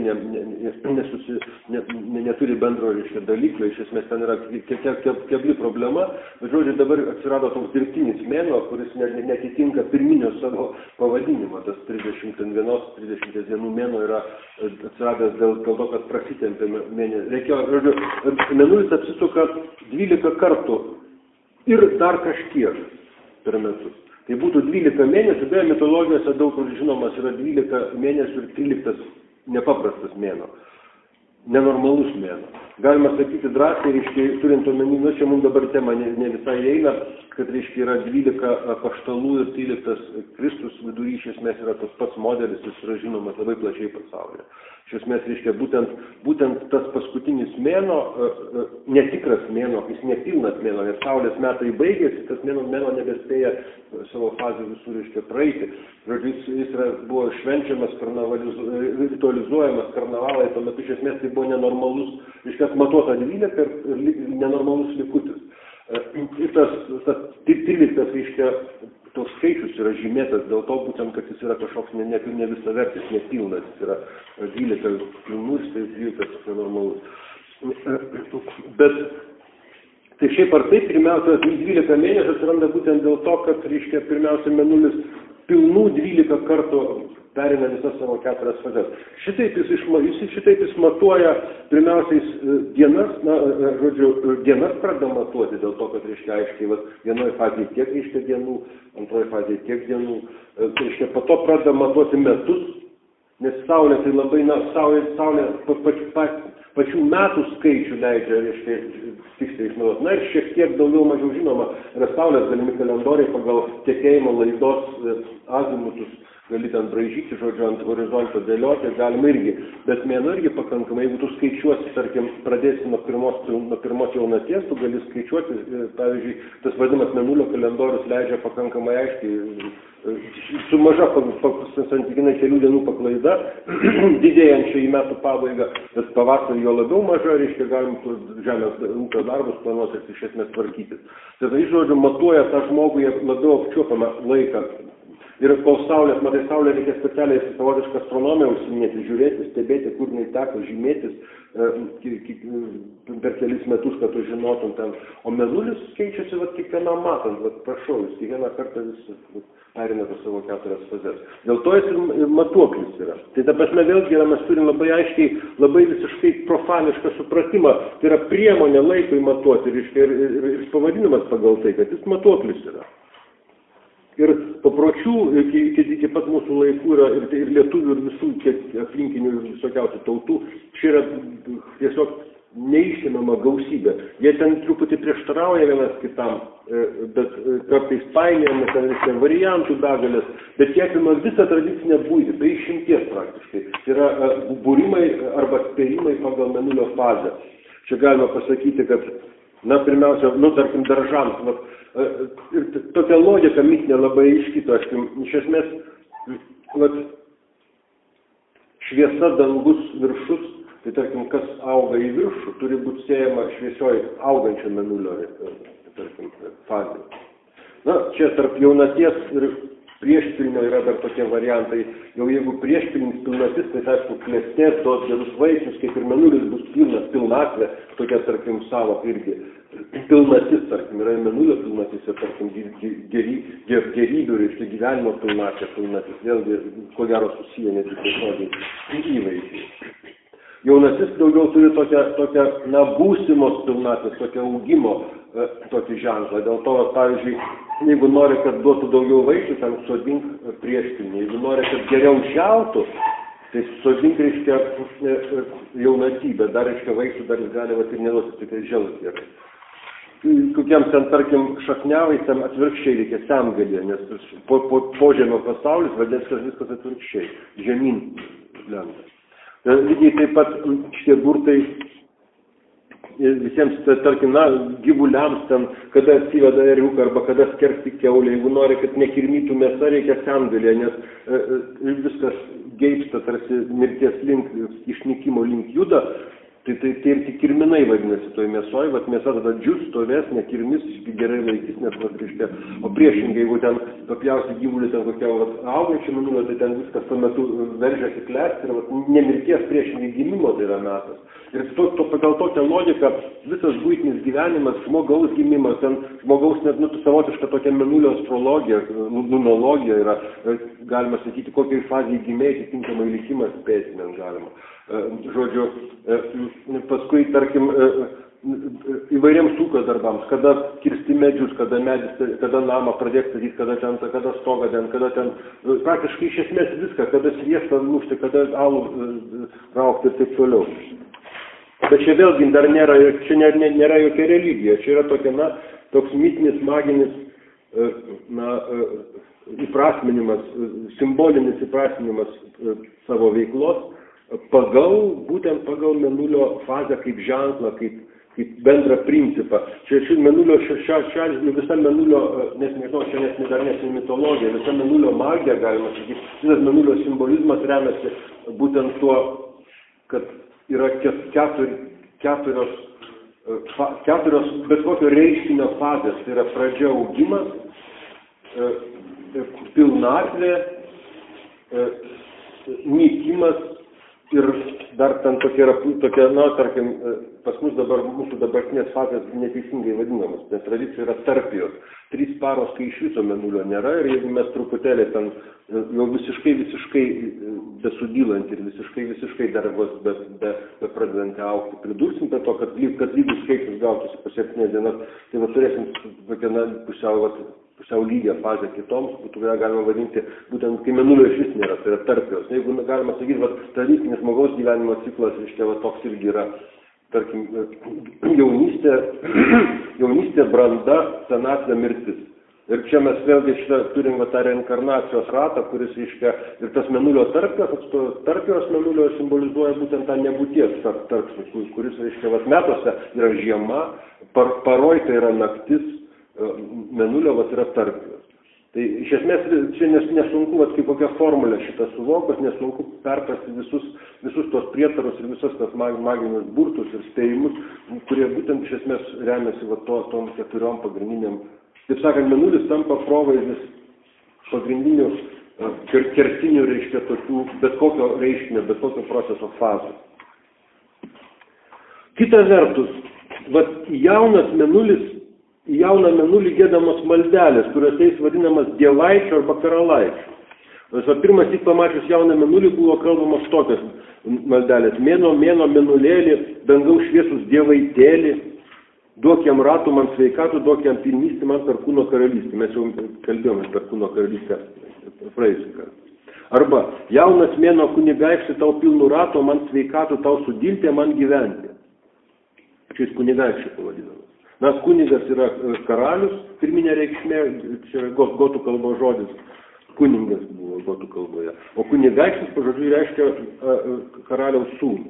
neturi bendro, reiškia, dalyklio. Iš esmės ten yra kebli problema. Bet, žodžiu, dabar atsirado toks dirbtinis mėnuo, kuris netitinka pirminio savo pavadinimo. Tas 30 dienų mėnuo yra atsiradęs dėl to, kad prasitempė mėnesį. Mėnulis apsisuka 12 kartų ir dar kažkiek per metus. Tai būtų 12 mėnesių, beje, mitologijose daug kur žinomas yra 12 mėnesių ir 13 nepaprastas mėnuo. Nenormalus mėnuo. Galima sakyti drąsiai, reiškia, turint omeny, čia mums dabar tema ne visai eina, kad, reiškia, yra 12 apaštalų ir 13 Kristus vidury, iš esmės yra tas pats modelis, jis yra žinomas labai plačiai pasaulyje. Iš esmės, reiškia, būtent tas paskutinis mėnuo, netikras mėnuo, jis nepilnas mėnuo, nes Saulės metai baigėsi, tas mėnuo nebespėja savo fazę visų, reiškia, praeiti. Jis buvo švenčiamas, ritualizuojamas karnavalai, tuo metu iš esmės tai buvo nenormalus, reiškia, matuota 12 ir nenormalus likutis. Ir tas 13, reiškia, toks skaičius yra žymėtas dėl to būtent, kad jis yra kažkoks ne visavertis, nepilnas, jis yra 12 pilnus, tai 12 nenormalus. Bet tai šiaip ar taip, pirmiausia, 12 mėnesių atsiranda būtent dėl to, kad, reiškia, pirmiausia, Mėnulis pilnų 12 kartų perina visas savo 4 fazes. Šitaip jis matuoja pirmiausiais dienas, dienas pradeda matuoti dėl to, kad, reiškia, aiškiai, vienoje fazėje tiek, reiškia, dienų, antroje fazėje tiek dienų, reiškia, po to pradeda matuoti metus, nes Saulė tai labai, Saulė pačių metų skaičių leidžia, reiškia, tiksliai išnaudoti. Na ir šiek tiek daugiau mažiau žinoma, yra Saulės galimi kalendoriai pagal tekėjimo laidos azimutus gali ten braižyti, žodžiu, ant horizonto dėlioti, galima irgi. Bet mėnuo irgi pakankamai, jeigu tu skaičiuosi, tarkim, pradėsi nuo pirmos jaunaties, tu gali skaičiuoti, pavyzdžiui, tas vadinamas mėnulio kalendorius leidžia pakankamai aiškiai, su maža santykinai kelių dienų paklaida, didėjančia į metų pabaigą, bet pavasarį jo labiau maža, reiškia, galim žemės ūkio darbus planuoti ir iš esmės tvarkytis. Tai žodžiu, matuoja tą žmogų, jie labiau apčiuopiamą laiką. Ir kol saulės, matai, saulė reikia specialiai savotišką astronomiją užsiminėti, žiūrėti, stebėti, kur jinai teko, žymėtis per kelis metus, kad tu žinotum ten. O mėnulis keičiasi kiekvienam matant, prašau, jis kiekvieną kartą vis perina per savo 4 fazes. Dėl to jis ir matuoklis yra. Tai ta prasme vėlgi mes turim labai aiškiai, labai visiškai profanišką supratimą. Tai yra priemonė laikui matuoti ir pavadinimas pagal tai, kad jis matuoklis yra. Ir papročių iki pat mūsų laikų yra ir lietuvių, ir visų aplinkinių, ir visokiausių tautų. Čia yra tiesiog neišinama gausybė. Jie ten truputį prieštarauja vienas kitam, bet kartais painiojame, ten reikia variantų begalės, bet jie apima visą tradicinę buitį, tai išimties praktiškai. Tai yra būrimai arba spėjimai pagal mėnulio fazę. Čia galima pasakyti, kad, pirmiausia, tarkim, daržams, ir tokia logika mitinė labai aiški, iš esmės, šviesa, dangus, viršus, tai tarkim, kas auga į viršų, turi būti siejama šviesioji augančio mėnulio, tarkim, fazė. Čia tarp jaunaties ir priešpilnio yra dar tokie variantai. Jau jeigu priešpilnis pilnatis, tai aišku, klestės, duos gerus vaisius, kaip ir mėnulis bus pilnas, pilnatvė, tokia, tarkim, savo irgi. Pilnatis, tarkim, yra mėnulio pilnatis ir, tarkim, gerybių, reiškia gyvenimo pilnatis, vėlgi, ko gero susiję netgi tiesiogiai įvaizdžiai. Jaunatis daugiau turi tokią būsimos pilnatis, tokią augimo tokį ženklą. Dėl to, pavyzdžiui, jeigu nori, kad duotų daugiau vaisių, ten sodink priešpilnį. Jeigu nori, kad geriau želtų, tai sodink, reiškia, jaunatybę, dar, reiškia, vaisių dar jis gali ir neduoti, tik tai želus gerai. Kokiems ten, tarkim, šakniavaisiam atvirkščiai reikia semgalė, nes požemio pasaulis, vadinasi, viskas atvirkščiai, žemyn lenda. Lygiai taip pat šitie burtai visiems, tarkim, gyvuliams ten, kada atsiveda ėriuką arba kada skersti kiaulę, jeigu nori, kad nekirmytų mėsa, reikia semgalė, nes viskas geipsta, tarsi mirties link, išnykimo link juda. Tai ir tik kirminai vadinasi toj mėsoj, mėsa tada džius, stovės, nekirmis, gerai laikys, net reiškia. O priešingai, jeigu ten papjausi gyvulį ten kokia augančia mėnulio, tai ten viskas tuo metu veržiasi klesti ir nemirties priešingai gimimo tai yra metas. Ir pagal tokią logiką visas buitinis gyvenimas, žmogaus gimimas, ten žmogaus net savotiška tokia mėnulio astrologija, nunologija yra, galima sakyti, kokiai fazijai gimė, atitinkamai likimas spėti net galima. Žodžiu, paskui, tarkim, įvairiems ūkio darbams, kada kirsti medžius, kada namą pradėti statyti, kada stogą ten, kada ten, praktiškai iš esmės viską, kada sviestą lūžti, kada alų raukti ir taip toliau. Bet čia vėlgi dar nėra jokia religija, čia yra tokia, toks mitinis, maginis, įprasminimas, simbolinis įprasminimas savo veiklos, būtent pagal mėnulio fazę kaip ženklą, kaip bendrą principą. Čia mėnulio visa mėnulio, nežinau, čia dar nesė mitologija, visa mėnulio magija, galima sakyti, visas mėnulio simbolizmas remiasi būtent tuo, kad yra keturios bet kokio reiškinio fazės. Tai yra pradžia augimas, pilnatvė, nykimas ir dar ten tokia, tarkim, pas mus dabar mūsų dabartinės fazės neteisingai vadinamas, nes tradicija yra tarpijos. 3 paros, kai iš viso mėnulio nėra ir jeigu mes truputėlį ten jau visiškai besudylant ir visiškai dar vos be pradedant augti, pridursim prie to, kad lygus skaičius gautųsi po 7 dienas, tai turėsim tokią pusiau lygią fazę kitoms, būtų galima vadinti, būtent kai mėnulio iš vis nėra, tai yra tarpijos. Jeigu galima sakyti, tradicinis žmogaus gyvenimo ciklas, reiškia, toks irgi yra, tarkim, jaunystė, branda, senatvė, mirtis. Ir čia mes vėlgi turim tą reinkarnacijos ratą, kuris, reiškia, ir tas mėnulio tarpijos mėnulio simbolizuoja būtent tą nebūties tarpsnį, kuris, reiškia, metuose yra žiema, paroj tai yra naktis, mėnulio yra tarpijos. Tai iš esmės čia nesunku, kaip kokia formulė šitą suvokus, nesunku perprasti visus tos prietarus ir visus tas maginius burtus ir spėjimus, kurie būtent iš esmės remiasi tom 4 pagrindiniam. Taip sakant, mėnulis tampa provaizdis pagrindinių kertinių, reiškia, tokių bet kokio reiškinio, bet kokio proceso fazų. Kita vertus, į jauną mėnulį gėdamos maldelės, kuriuose jis vadinamas dievaičiu arba karalaičiu. Pirmas tik pamačius jauną mėnulį buvo kalbamos tokios maldelės. Mėno, mėnulėlį, dangaus šviesus dievaitėlį, duok jam ratų man sveikatų, duok jam pilnystį man perkūno karalystę. Mes jau kalbėjome perkūno karalystę praėjusį kartą. Arba jaunas mėno kunigaikšti tau pilnų ratų, man sveikatų, tau sudiltė, man gyventi. Čia jis kunigaikščiai pavadinamas. Nes kunigas yra karalius, pirminė reikšmė, čia yra gotų kalbos žodis, kuningas buvo gotų kalboje. O kunigaikštis, pažodžiui, reiškia karaliaus sūnų,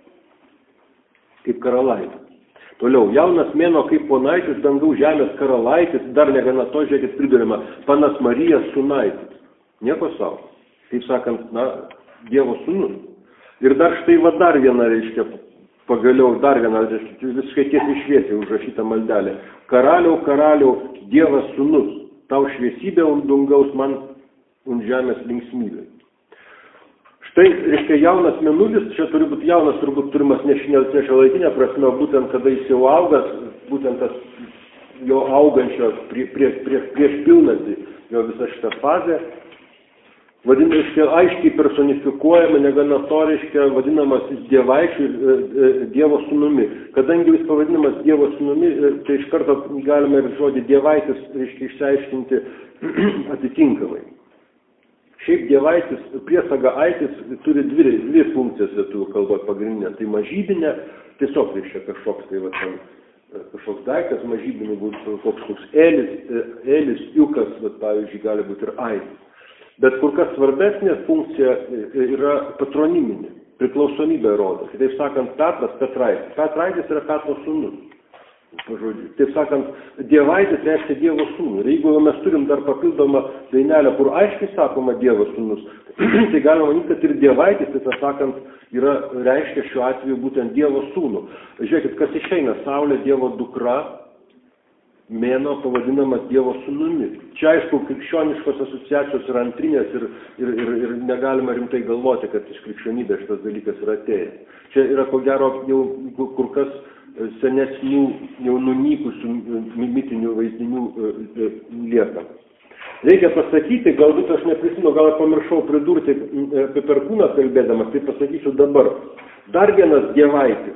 kaip karalaitis. Toliau, jaunas mėno kaip ponaitis, dangaus žemės karalaitis, dar negana to, žiūrėkit, pridurima, panas Marijas sūnaitis. Nieko savo. Kaip sakant, Dievo sūnus. Ir dar štai dar viena, reiškia, pagaliau dar viena, visiškai tiesiai šviesiai užrašyta maldelė. Karaliau, Dievas sūnus, tau šviesybė dangaus man ant žemės linksmybė. Štai, reiškia, jaunas mėnulis, čia turi būti jaunas, turbūt turimas ne šiuolaikinė prasme, būtent kada jis jau augas, būtent tas jo augančio prieš pilnatį, jo visa šita fazė. Vadinasi, aiškiai personifikuojama, negana to, reiškia, vadinamas dievaičiu ir Dievo sūnumi. Kadangi jis pavadinamas Dievo sūnumi, tai iš karto galime ir žodį dievaitis, reiškia, išsiaiškinti atitinkamai. Šiaip dievaitis, priesaga aitis turi dvi funkcijas lietuvių kalboje pagrindinė. Tai mažybinė, tiesiog reiškia kažkoks, kažkoks daiktas, mažybinė būtų koks elis, jukas, pavyzdžiui, gali būti ir aitis. Bet kur kas svarbesnė funkcija yra patroniminė, priklausomybė rodo. Taip sakant, Petras Petraitis. Petraitis yra Petro sūnus. Taip sakant, dievaitis reiškia Dievo sūnų. Ir jeigu mes turim dar papildomą dainelę, kur aiškiai sakoma Dievo sūnus, tai galima manyti, kad ir dievaitis, taip sakant, reiškia šiuo atveju būtent Dievo sūnų. Žiūrėkit, kas išeina, Saulė Dievo dukra, mėno pavadinamas Dievo sūnumi. Čia, aišku, krikščioniškos asociacijos yra antrinės ir negalima rimtai galvoti, kad iš krikščionybės šitas dalykas yra atėjęs. Čia yra, ko gero, jau kur kas senesnių, jau nunykusių mitinių vaizdinių lieka. Reikia pasakyti, galbūt aš neprisimenu, gal pamiršau pridurti apie perkūną kalbėdamas, tai pasakysiu dabar. Dar vienas dievaitis,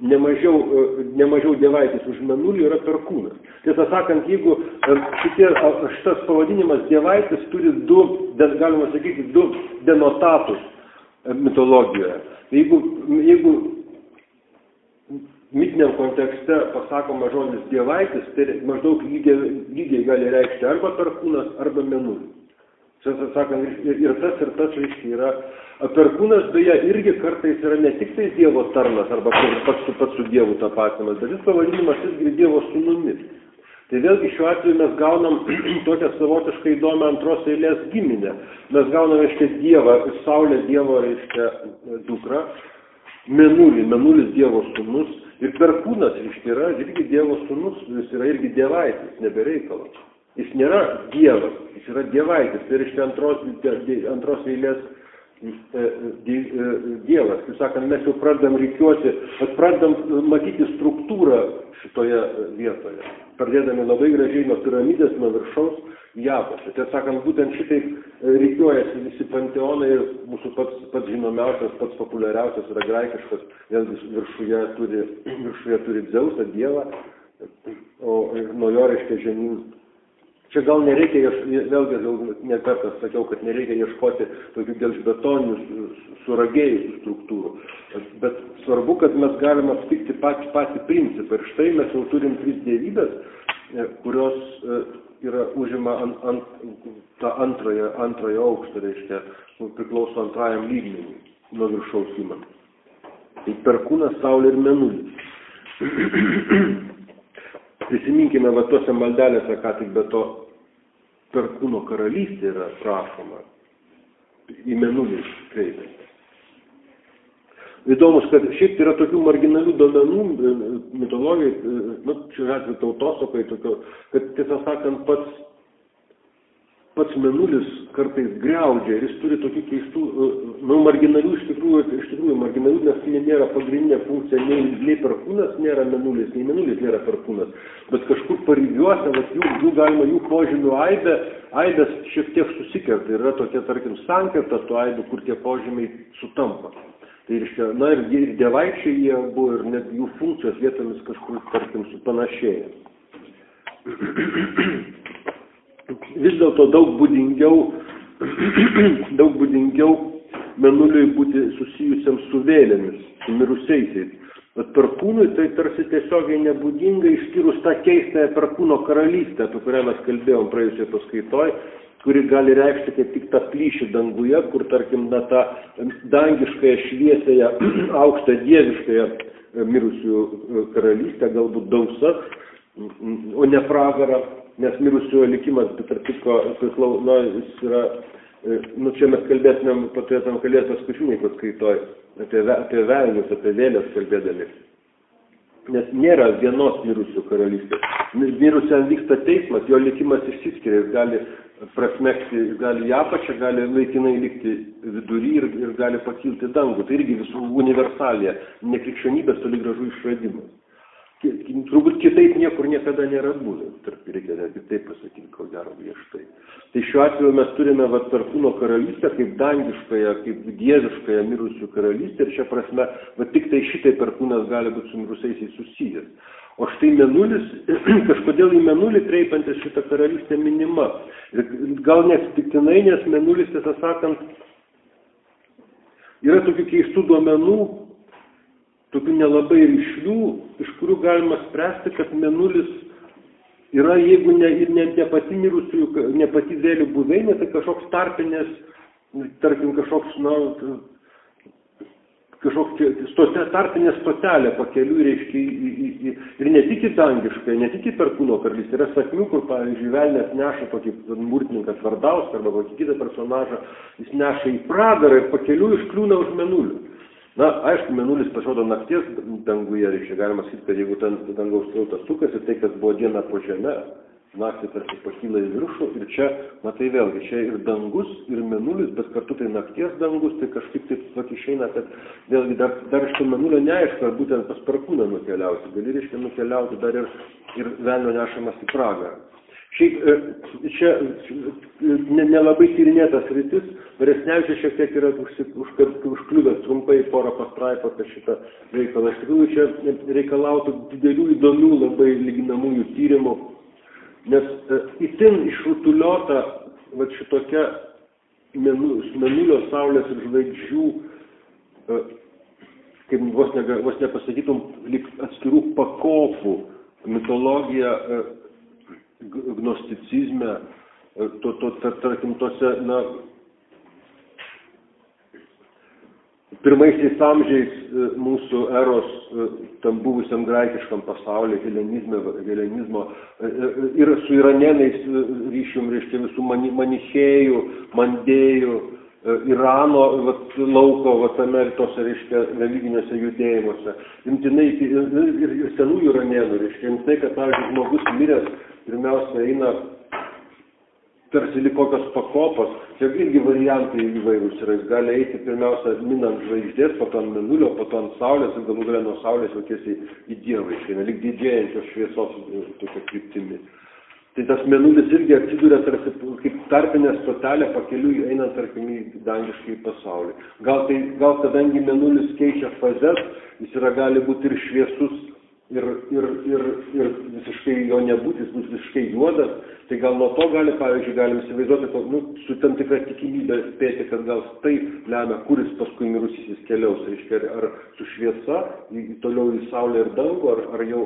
nemažiau dievaitis už mėnulį yra perkūnas. Tiesą sakant, jeigu šitas pavadinimas dievaitis turi galima sakyti, du denotatus mitologijoje. Jeigu mitiniam kontekste pasakoma žodis dievaitis, tai maždaug lygiai gali reikšti arba perkūnas, arba mėnulis. Tiesą sakant, ir tas reiškia yra. Perkūnas beje irgi kartais yra ne tik tai Dievo tarnas arba pats su Dievu tapatinamas, bet jis pavadinimas irgi Dievo sūnumi. Tai vėlgi šiuo atveju mes gaunam tokią savotiškai įdomią antros eilės giminę. Mes gaunam, reiškia, Dievą, Saulę Dievo, reiškia, dukra, mėnulis Dievo sūnus ir perkūnas, reiškia, yra irgi Dievo sūnus, jis yra irgi dievaitis, nebereikalas. Jis nėra Dievas, jis yra dievaitis, tai reiškia antros eilės Dievas. Kaip sakant, mes jau pradedam rikiuoti, pradedam matyti struktūrą šitoje vietoje. Pradėdami labai gražiai nuo piramidės, nuo viršaus į apačią. Tai sakant, būtent šitaip rikiuojasi visi panteonai ir mūsų pats žinomiausias, pats populiariausias yra graikiškas, vėlgi viršuje turi Dzeusą, Dievą, o nuo jo reiškia žemyn. Čia gal nereikia, vėlgi ne kartą sakiau, kad nereikia ieškoti tokių gelžbetoninių suragėjusių struktūrų. Bet svarbu, kad mes galime aptikti patį principą. Ir štai mes jau turim 3 dievybės, kurios užima tą antrojo aukštą, reiškia, priklauso antrajam lygmeniui, nuo viršaus imant. Tai Perkūnas, Saulė ir Mėnulis. Prisiminkime, va tuose maldelėse, ką tik be to Perkūno karalystė yra prašoma į Mėnulį kreipiant. Įdomus, kad šiaip yra tokių marginalių duomenų mitologijai, čia atveju tautosakai, kad tiesą sakant pats Mėnulis kartais griaudžia ir jis turi tokių keistų, marginalių iš tikrųjų marginalių, nes tai nėra pagrindinė funkcija, nei Perkūnas nėra Mėnulis, nei Mėnulis nėra Perkūnas, bet kažkur paribiuose, jų požymių aidas šiek tiek susikerta, yra tokia, tarkim, sankirta tų aidų, kur tie požymiai sutampa. Tai reiškia, ir dievaičiai jie buvo, ir net jų funkcijos vietomis kažkur, tarkim, supanašėja. Vis dėlto daug būdingiau Mėnuliui būti susijusiam su vėlėmis, su mirusiaisiais. Bet Perkūnui tai tarsi tiesiogiai nebūdinga, išskyrus tą keistąją Perkūno karalystę, apie kurią mes kalbėjom praėjusioje paskaitoj, kuri gali reikšti kaip tik tą plyšį danguje, kur, tarkim, tą dangiškąją šviesąją, aukštą dieviškąją mirusių karalystę, galbūt dausas, o ne pragarą, nes mirusiojo likimas, tarp kitko, jis yra, čia mes kalbėtumėm, turėtumėm kalbėti paskutinį paskaitoj, apie velnius, apie vėlės kalbėdami. Nes nėra vienos mirusių karalystės. Mirusiam vyksta teismas, jo likimas išsiskiria, jis gali prasmegti, gali į apačią, gali laikinai likti vidury ir gali pakilti dangų. Tai irgi visų universalija, nekrikščionybės toli gražu išradimas. Turbūt kitaip niekur niekada nėra buvę, reikia netgi taip pasakyti, ko gero griežtai. Tai šiuo atveju mes turime Perkūno karalystę kaip dangiškąją, kaip dieviškąją mirusių karalystę ir šia prasme, tik tai šitai Perkūnas gali būti su mirusiaisiais susijęs. O štai Mėnulis, kažkodėl į Mėnulį kreipiantis šitą karalystę minima. Ir gal neatsitiktinai, nes Mėnulis, tiesą sakant, yra tokių keistų duomenų, tokių nelabai ryšlių, iš kurių galima spręsti, kad Mėnulis yra, jeigu ne pati mirusiųjų, ne pati vėlių buveinė, tai kažkoks tarpinės, tarkim, kažkoks tarpinė stotelė pakeliui, reiškia, ir ne tik į dangišką, ne tik į Perkūno karalystę, yra sakmių, kur, pavyzdžiui, velnias neša tokį burtininką Tvardauską arba kokį kitą personažą, jis neša į pragarą ir pakeliui iškliūna už Mėnulių. Aišku, Mėnulis pasirodo nakties danguje, reiškia, galima sakyti, kad jeigu ten dangaus skliautas sukasi, tai kas buvo diena po žeme, naktį tarsi pakyla į viršų ir čia, matai vėlgi, čia ir dangus, ir Mėnulis, bet kartu tai nakties dangus, tai kažkaip taip išeina, kad vėlgi dar iš to Mėnulio neaišku, ar būtent pas Perkūną nukeliauti, gali, reiškia, nukeliauti dar ir velnio nešamas į pragarą. Šiaip, čia nelabai tyrinėtas rytis, Beresnevičius šiek tiek yra užkliuvęs trumpai porą pastraipą apie šitą reikalą. Iš tikrųjų, čia reikalautų didelių įdomių labai lyginamųjų tyrimų, nes itin išrutuliota šitokia Mėnulio, Saulės ir žvaigždžių, kaip vos nepasakytum, lyg atskirų pakopų mitologija gnosticizme, tarkim, tose, pirmaisiais amžiais mūsų eros tam buvusiam graikiškam pasaulyje, helenizmo, ir su iranėnais ryšium, reiškia, visų manichėjų, mandėjų, Irano lauko, tame ir tose, reiškia, religiniuose judėjimuose. Imtinai ir senųjų iranėnų, reiškia, imtinai, kad, pavyzdžiui, žmogus miręs, pirmiausia, eina tarsi lyg kokios pakopos, čia irgi variantai įvairūs yra, jis gali eiti pirmiausia minant žvaigždės, po to ant Mėnulio, po to ant Saulės, ir galų gale nuo Saulės jau tiesiai į Dievą išeina, lyg didėjančios šviesos tokia kryptimi. Tai tas Mėnulis irgi atsiduria tarsi kaip tarpinė stotelė pakeliui einant, tarkim, į dangiškąjį pasaulį. Gal kadangi Mėnulis keičia fazes, jis gali būti ir šviesus, ir visiškai jo nebūti, jis bus visiškai juodas, tai gal nuo to pavyzdžiui, galim įsivaizduoti, su tam tikra tikimybė spėti, kad gal tai lemia, kuris paskui mirusysis keliaus, reiškia, ar su šviesa, toliau į Saulę ir dangų, ar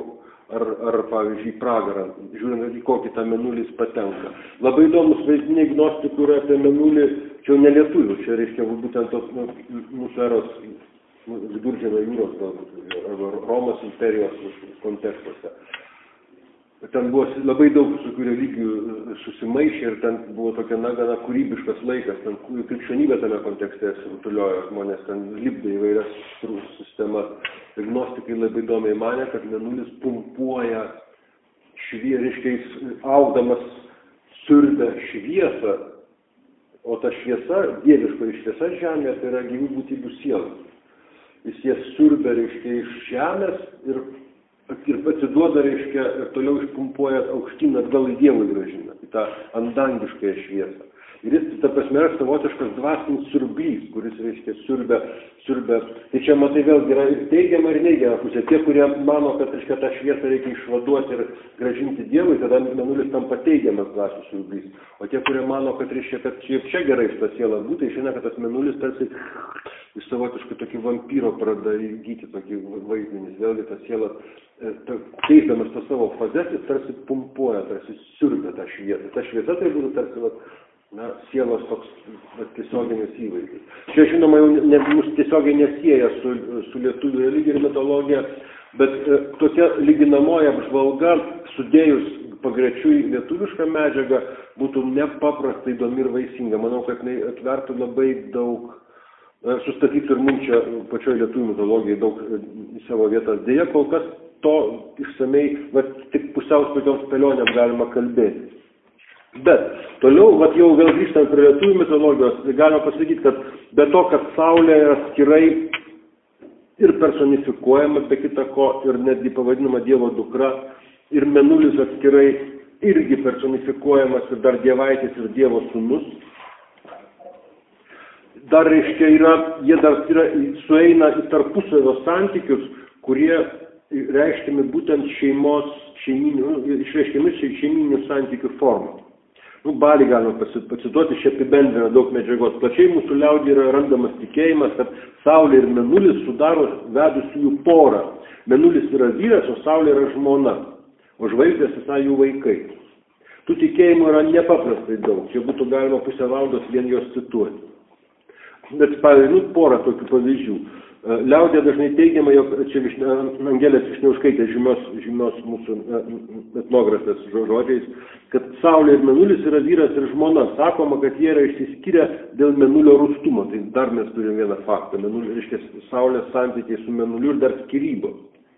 ar pavyzdžiui, pragarą, žiūrint, į kokį tą mėnulį jis patenka. Labai įdomus vaizdiniai gnostikų yra apie mėnulį, čia jau ne lietuvių, čia reiškia būtent tos mūsų eros Viduržemio jūros galbūt, arba Romos imperijos kontekstuose. Ten buvo labai daug visokių religijų susimaišė ir ten buvo tokia, gana kūrybiškas laikas, ten krikščionybė tame kontekste sirutuliojo, žmonės ten lipdė įvairias sistemas. Ir gnostikai labai įdomiai manė, kad mėnulis pumpuoja reiškia, augdamas siurbia šviesą, o ta šviesa, dieviškoji šviesa žemėje, tai yra gyvų būtybių sielos. Jis jas siurbia, reiškia, iš žemės ir atsiduoda, reiškia, ir toliau išpumpuoja aukštyn atgal į Dievui grąžina, į tą andangiškąją šviesą. Ir jis, ta prasme, yra savotiškas dvasinis siurblys, kuris, reiškia, siurbia. Tai čia, matai, vėlgi yra ir teigiama, ir neigiama pusė. Tie, kurie mano, kad, reiškia, tą šviesą reikia išvaduoti ir grąžinti Dievui, tada mėnulis tampa teigiamas dvasinis siurblys. O tie, kurie mano, kad, reiškia, kad čia gerai šitą sielą būtų, išeina, kad tas mėnulis tarsi iš savotiškai tokį vampyro pradeda įgyti tokį vaidmenį. Vėlgi tas sielas, keisdamas tą savo fazes, jis tarsi pumpuoja, tarsi siurbia tą šviesą. Ta šviesa tai būtų tarsi sielos toks tiesioginis įvaizdis. Čia, žinoma, jau mus tiesiogiai nesieja su lietuvių religija ir mitologija, bet tokia lyginamoji apžvalga, sudėjus pagrečiui lietuvišką medžiagą, būtų nepaprastai įdomi ir vaisinga. Manau, kad jinai atvertų labai daug, sustatytų ir mums čia pačioj lietuvių mitologijai daug į savo vietas. Deja, kol kas to išsamei, tik pusiaus tokiom spėlionėm galima kalbėti. Bet toliau, jau vėl grįžtant prie lietuvių mitologijos, galima pasakyti, kad be to, kad Saulė yra atskirai ir personifikuojama, be kita ko, ir netgi pavadinama Dievo dukra, ir mėnulis atskirai irgi personifikuojamas ir dar dievaitis ir Dievo sūnus. Dar, reiškia, jie dar sueina į tarpusavio santykius, kurie reiškiami būtent išreiškiami šeiminių santykių formą. Balį galima pacituoti, šia apibendrina daug medžiagos. Plačiai mūsų liaudyje yra randamas tikėjimas, kad Saulė ir mėnulis sudaro vedusiųjų porą. Mėnulis yra vyras, o Saulė yra žmona, o žvaigždės visai jų vaikai. Tų tikėjimų yra nepaprastai daug, čia būtų galima pusę valandos vien jos cituoti. Bet, pavyzdžiui, porą tokių pavyzdžių. Liaudė dažnai teigiama, jog čia Angelės Višniauskaitės žymios mūsų etnografės žodžiais, kad Saulė ir mėnulis yra vyras ir žmona. Sakoma, kad jie yra išsiskyrę dėl mėnulio rūstumo. Tai dar mes turim vieną faktą. Reiškia, Saulės santykiai su mėnuliu ir dar skyrybos.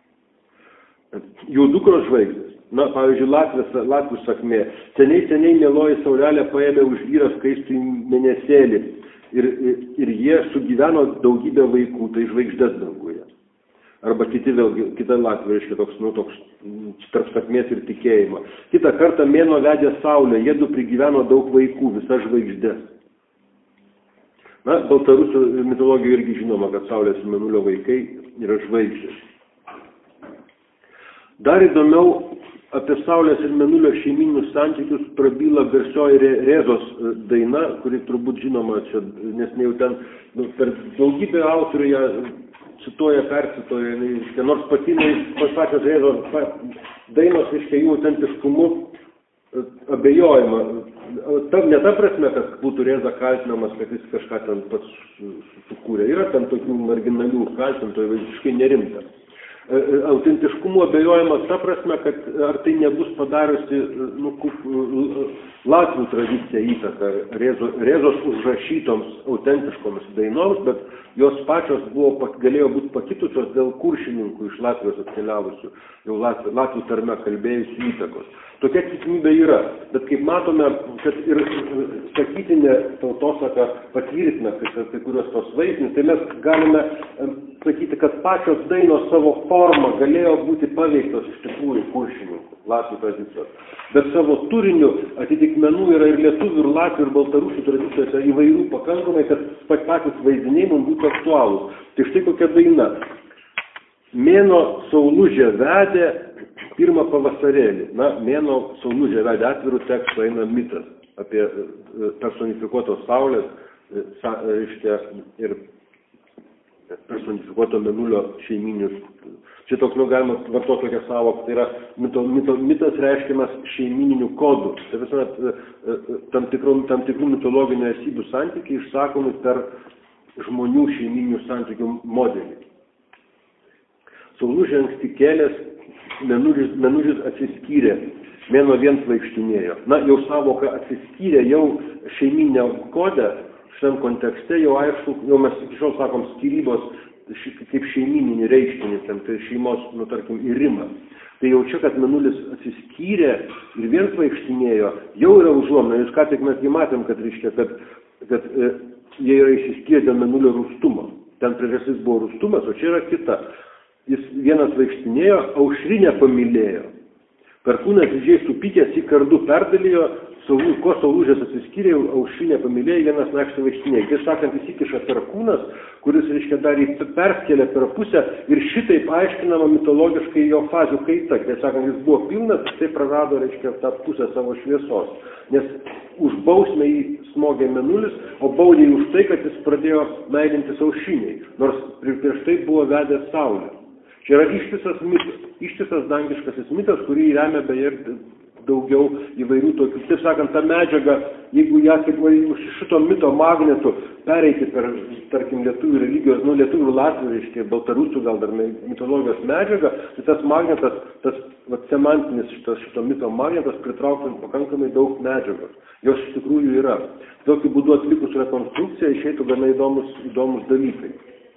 Jų dukros žvaigždės. Pavyzdžiui, Latvių sakmė. Seniai mieloji Saulelė paėmė už vyrą skaistų mėnesėlį. Ir jie sugyveno daugybę vaikų, tai žvaigždės danguje. Arba kita Latvija, reiškia, toks tarp sakmės ir tikėjimo. Kitą kartą mėnuo vedė Saulę, jie du prigyveno daug vaikų, visa žvaigždės. Baltarusių mitologijoje irgi žinoma, kad Saulės ir mėnulio vaikai yra žvaigždės. Dar įdomiau apie Saulės ir mėnulio šeiminius santykius prabyla garsioji Rėzos daina, kuri turbūt žinoma čia, nes ne jau ten, per daugybę autorių ją cituoja, persitoja, nors pačios Rėzos dainos, reiškia, jų autentiškumu abejojama. Ne ta prasme, kad būtų Rėza kaltinamas, kad jis kažką ten pats sukūrė. Yra ten tokių marginalių kaltintojų, visiškai nerimta. Autentiškumu abejojamas ta prasme, kad ar tai nebus padariusi latvių tradicija įtaka Rėzos užrašytoms autentiškoms dainoms, bet jos pačios galėjo būti pakitusios dėl kuršininkų iš Latvijos atkeliavusių, jau latvių tarme kalbėjusių įtakos. Tokia tikimybė yra, bet kaip matome, kad ir sakytinė tautosaka patvirtina kai kurios tos vaizdinius, tai mes galime sakyti, kad pačios dainos savo formą galėjo būti paveiktos iš tikrųjų kuršininkų, latvių tradicijos. Bet savo turiniu atitikmenų yra ir lietuvių, ir latvių, ir baltarusių tradicijose įvairių pakankamai, kad patys vaizdiniai mums būtų aktualūs. Tai štai kokia daina. Mėnuo saulužė vedė pirmą pavasarėlį. Mėnuo saulužė vedė atvirų tekstų eina mitas apie personifikuotos Saulės ir personifikuoto mėnulio šeiminius Čia toks, galima vartoti tokią savoką, tai yra mitas reiškiamas šeimininiu kodu. Tai visuomet tam tikrų mitologinių esybių santykiai išsakomi per žmonių šeimininių santykių modelį. Saulužė anksti kėlės, Mėnulis atsiskyrė, mėnuo viens vaikštinėjo. Na, jau savoka atsiskyrė, jau šeiminio kode, šitam kontekste jau aišku, jau mes iki šiol sakom skyrybos kaip šeimininį reiškinį, tai šeimos, tarkim, įrimą. Tai jau čia, kad Mėnulis atsiskyrė ir viens vaikštinėjo, jau yra užuomina. Jūs ką tik mes jį matėm, kad reiškia, kad jie yra išsiskyrę dėl Mėnulio rūstumo. Ten priežastis buvo rūstumas, o čia yra kita. Jis vienas vaikštinėjo, aušrinę pamylėjo. Perkūnas didžiai supykęs į kardų perdalijo, ko saulužės atsiskyrė, aušrinę pamylėjo, vienas naktį vaikštinėjo. Tai sakant, įsikiša perkūnas, kuris, reiškia, dar jį perskėlė per pusę ir šitaip aiškinama mitologiškai jo fazių kaita. Tai sakant, jis buvo pilnas, tai prarado, reiškia, tą pusę savo šviesos. Nes už bausmę jį smogė Mėnulis, o baudė už tai, kad jis pradėjo meilintis aušriniai, nors prieš tai buvo vedęs Saulę. Čia yra ištisas dangiškasis mitas, kurį remia beje ir daugiau įvairių tokių. Taip sakant, ta medžiaga, jeigu ją už šito mito magnetų pereiti per, tarkim, lietuvių religijos, lietuvių latvių, reiškia, baltarusių gal dar mitologijos medžiaga, tai tas magnetas, tas semantinis šito mito magnetas pritrauktų pakankamai daug medžiagos. Jos iš tikrųjų yra. Tokiu būdu atlikus rekonstrukciją išeitų gana įdomus dalykai.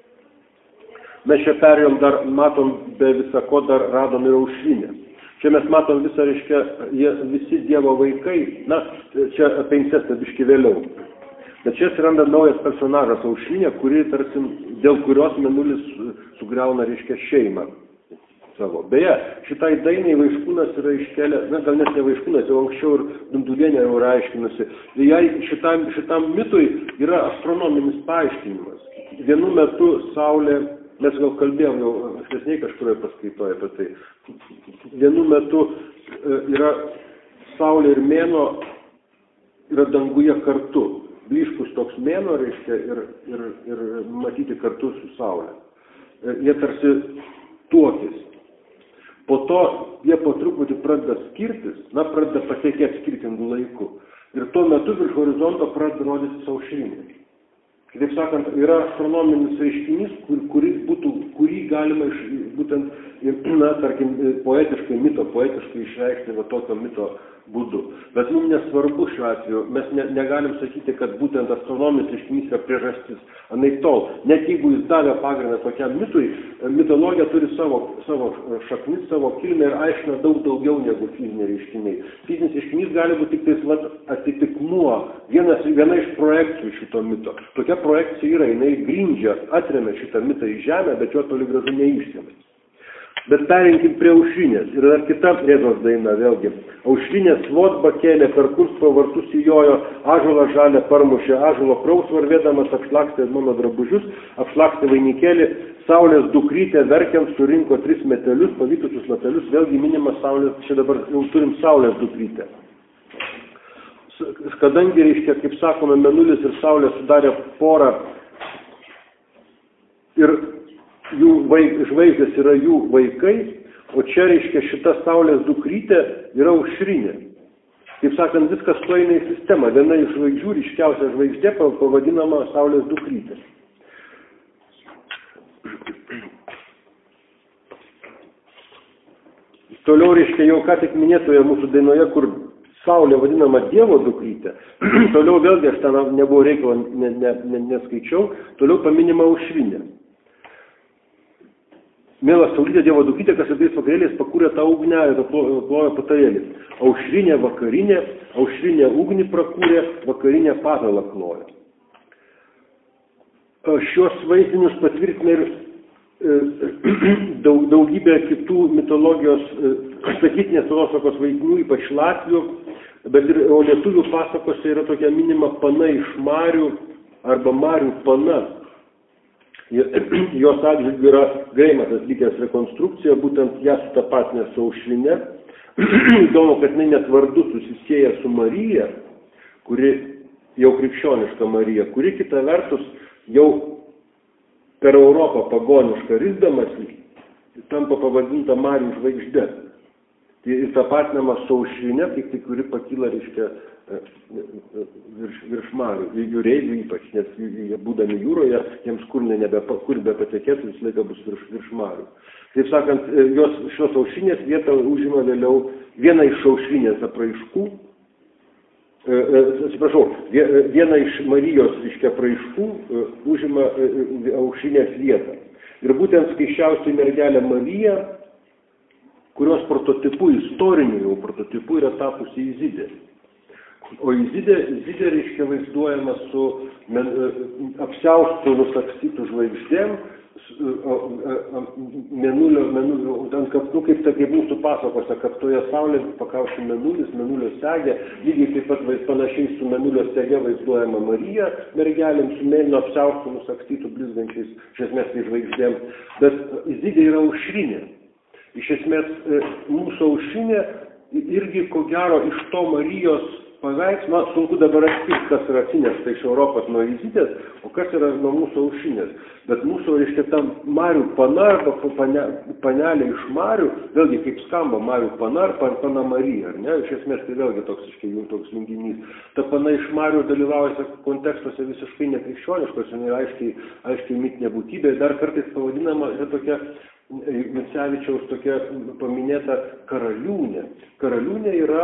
Mes čia perėjom dar, matom, be visako dar radom ir aušrinę. Čia mes matom visą, reiškia, visi Dievo vaikai, na, čia apie incestą biškį vėliau. Bet čia atsiranda naujas personažas aušrinė, kuri, tarsi, dėl kurios Mėnulis sugriauna, reiškia, šeimą savo. Beje, šitai dainai Vaiškūnas yra iškelę, na, gal net ne Vaiškūnas, jau anksčiau ir Dundulienė jau yra aiškinusi. Jai šitam mitui yra astronominis paaiškinimas. Vienu metu Saulė, mes gal kalbėjom jau ankstesniai kažkurioje paskaitoje apie tai. Vienu metu yra Saulė ir mėnuo yra danguje kartu. Blyškus toks mėnuo, reiškia, ir matyti kartu su Saulė. Jie tarsi tuokėsi. Po to jie po truputį pradeda skirtis, pradeda patekėti skirtingų laikų. Ir tuo metu virš horizonto pradeda rodytis aušrinė. Kitaip sakant, yra astronominis reiškinys, kurį galima būtent, tarkim, poetiškai išreikšti tokio mito būdu. Bet mums nesvarbu šiuo atveju, mes negalim sakyti, kad būtent astronominis reiškinys yra priežastis. Anaiptol, net jeigu jis davė pagrindą tokiam mitui, mitologija turi savo šaknis, savo kilmę ir aiškina daug daugiau negu fiziniai reiškiniai. Fizinis reiškinys gali būti tik atitikmuo, viena iš projekcijų šito mito. Tokia projekcija yra, jinai grindžia, atremia šitą mitą į žemę, bet jo toli gražu neišsimės. Bet perimkim prie aušrinės. Ir dar kita Rėzos daina vėlgi. Aušrinės svotba kėlė, per kursko vartus įjojo, ąžuolą žalę parmušė, ąžuolo kraus varvėdamas apšlakstė mano drabužius, apšlakstė vainikėlį, Saulės dukrytė verkiant surinko 3 metelius, pavytusius lapelius, vėlgi minimas Saulės, čia dabar jau turim Saulės dukrytę. Kadangi, reiškia, kaip sakome, Mėnulis ir Saulė sudarė porą ir jų žvaigždės yra jų vaikai, o čia, reiškia, šita Saulės dukrytė yra aušrinė. Kaip sakant, viskas sueina į sistemą. Viena iš žvaigždžių, ryškiausia žvaigždė, pavadinama Saulės dukrytė. Toliau, reiškia, jau ką tik minėtoje mūsų dainoje, kur Saulė vadinama Dievo dukrytė, toliau vėlgi aš ten nebuvo reikalo, neskaičiau, toliau paminima aušrinė. Mielas Saulytė Dievo dukrytė, kas abiejais vakarėliais pakūrė tą ugnę ir plojo patarėlį. Aušrinė vakarinė, aušrinė ugnį prakūrė, vakarinė patalą klojo. Šios vaizdinius patvirtina ir daugybė kitų mitologijos, sakytinės filosofos vaizdinių, ypač latvių, bet ir lietuvių pasakose yra tokia minima pana iš marių arba marių pana. Jos atžvilgiu yra Greimas atlikęs rekonstrukciją, būtent ją sutapatinę su aušrine. Įdomu, kad jinai net vardu susisieja su Marija, kuri jau krikščioniška Marija, kuri kita vertus jau per Europą pagonišką risdamasi tampa pavadinta Marių žvaigžde. Ir tapatinama su aušrine, kuri pakyla, reiškia, virš Marių. Jūreivių ypač, nes jie būdami jūroje, jiems kur bepatekėtų, visą laiką bus virš Marių. Taip sakant, šios aušrinės vietą užima vėliau viena iš aušrinės apraiškų, viena iš Marijos, reiškia, apraiškų užima aušrinės vietą. Ir būtent skaisčiausioji mergelė Marija, kurios prototipu, istoriniu prototipu yra tapusi Izidė. O Izidė, reiškia, vaizduojama su apsiaustu nusakstytų žvaigždėm, mėnulio, kaip mūsų pasakose, kad toje saulė pakaušė mėnulis, mėnulio segė, lygiai taip pat panašiai su mėnulio segė vaizduojama Marija, mergelėm su mėlyno apsiaustu nusakstytų blizgančiais, iš esmės, tai žvaigždėm. Bet Izidė yra aušrinė. Iš esmės, mūsų aušrinė irgi, ko gero, iš to Marijos paveikslo, sunku dabar atskirti, kas yra atsinešta iš Europos nuo Izidės, o kas yra nuo mūsų aušrinės. Bet mūsų, reiškia, tam Marių pana arba panelė iš Marių, vėlgi kaip skamba Marių pana ar pana Marija, ar ne? Iš esmės tai vėlgi toks junginys. Ta pana iš Marių dalyvauja kontekstuose visiškai nekrikščioniškos, aiškiai mitinė būtybė, dar kartais pavadinama tokia Micevičiaus tokia paminėta karaliūnė. Karaliūnė yra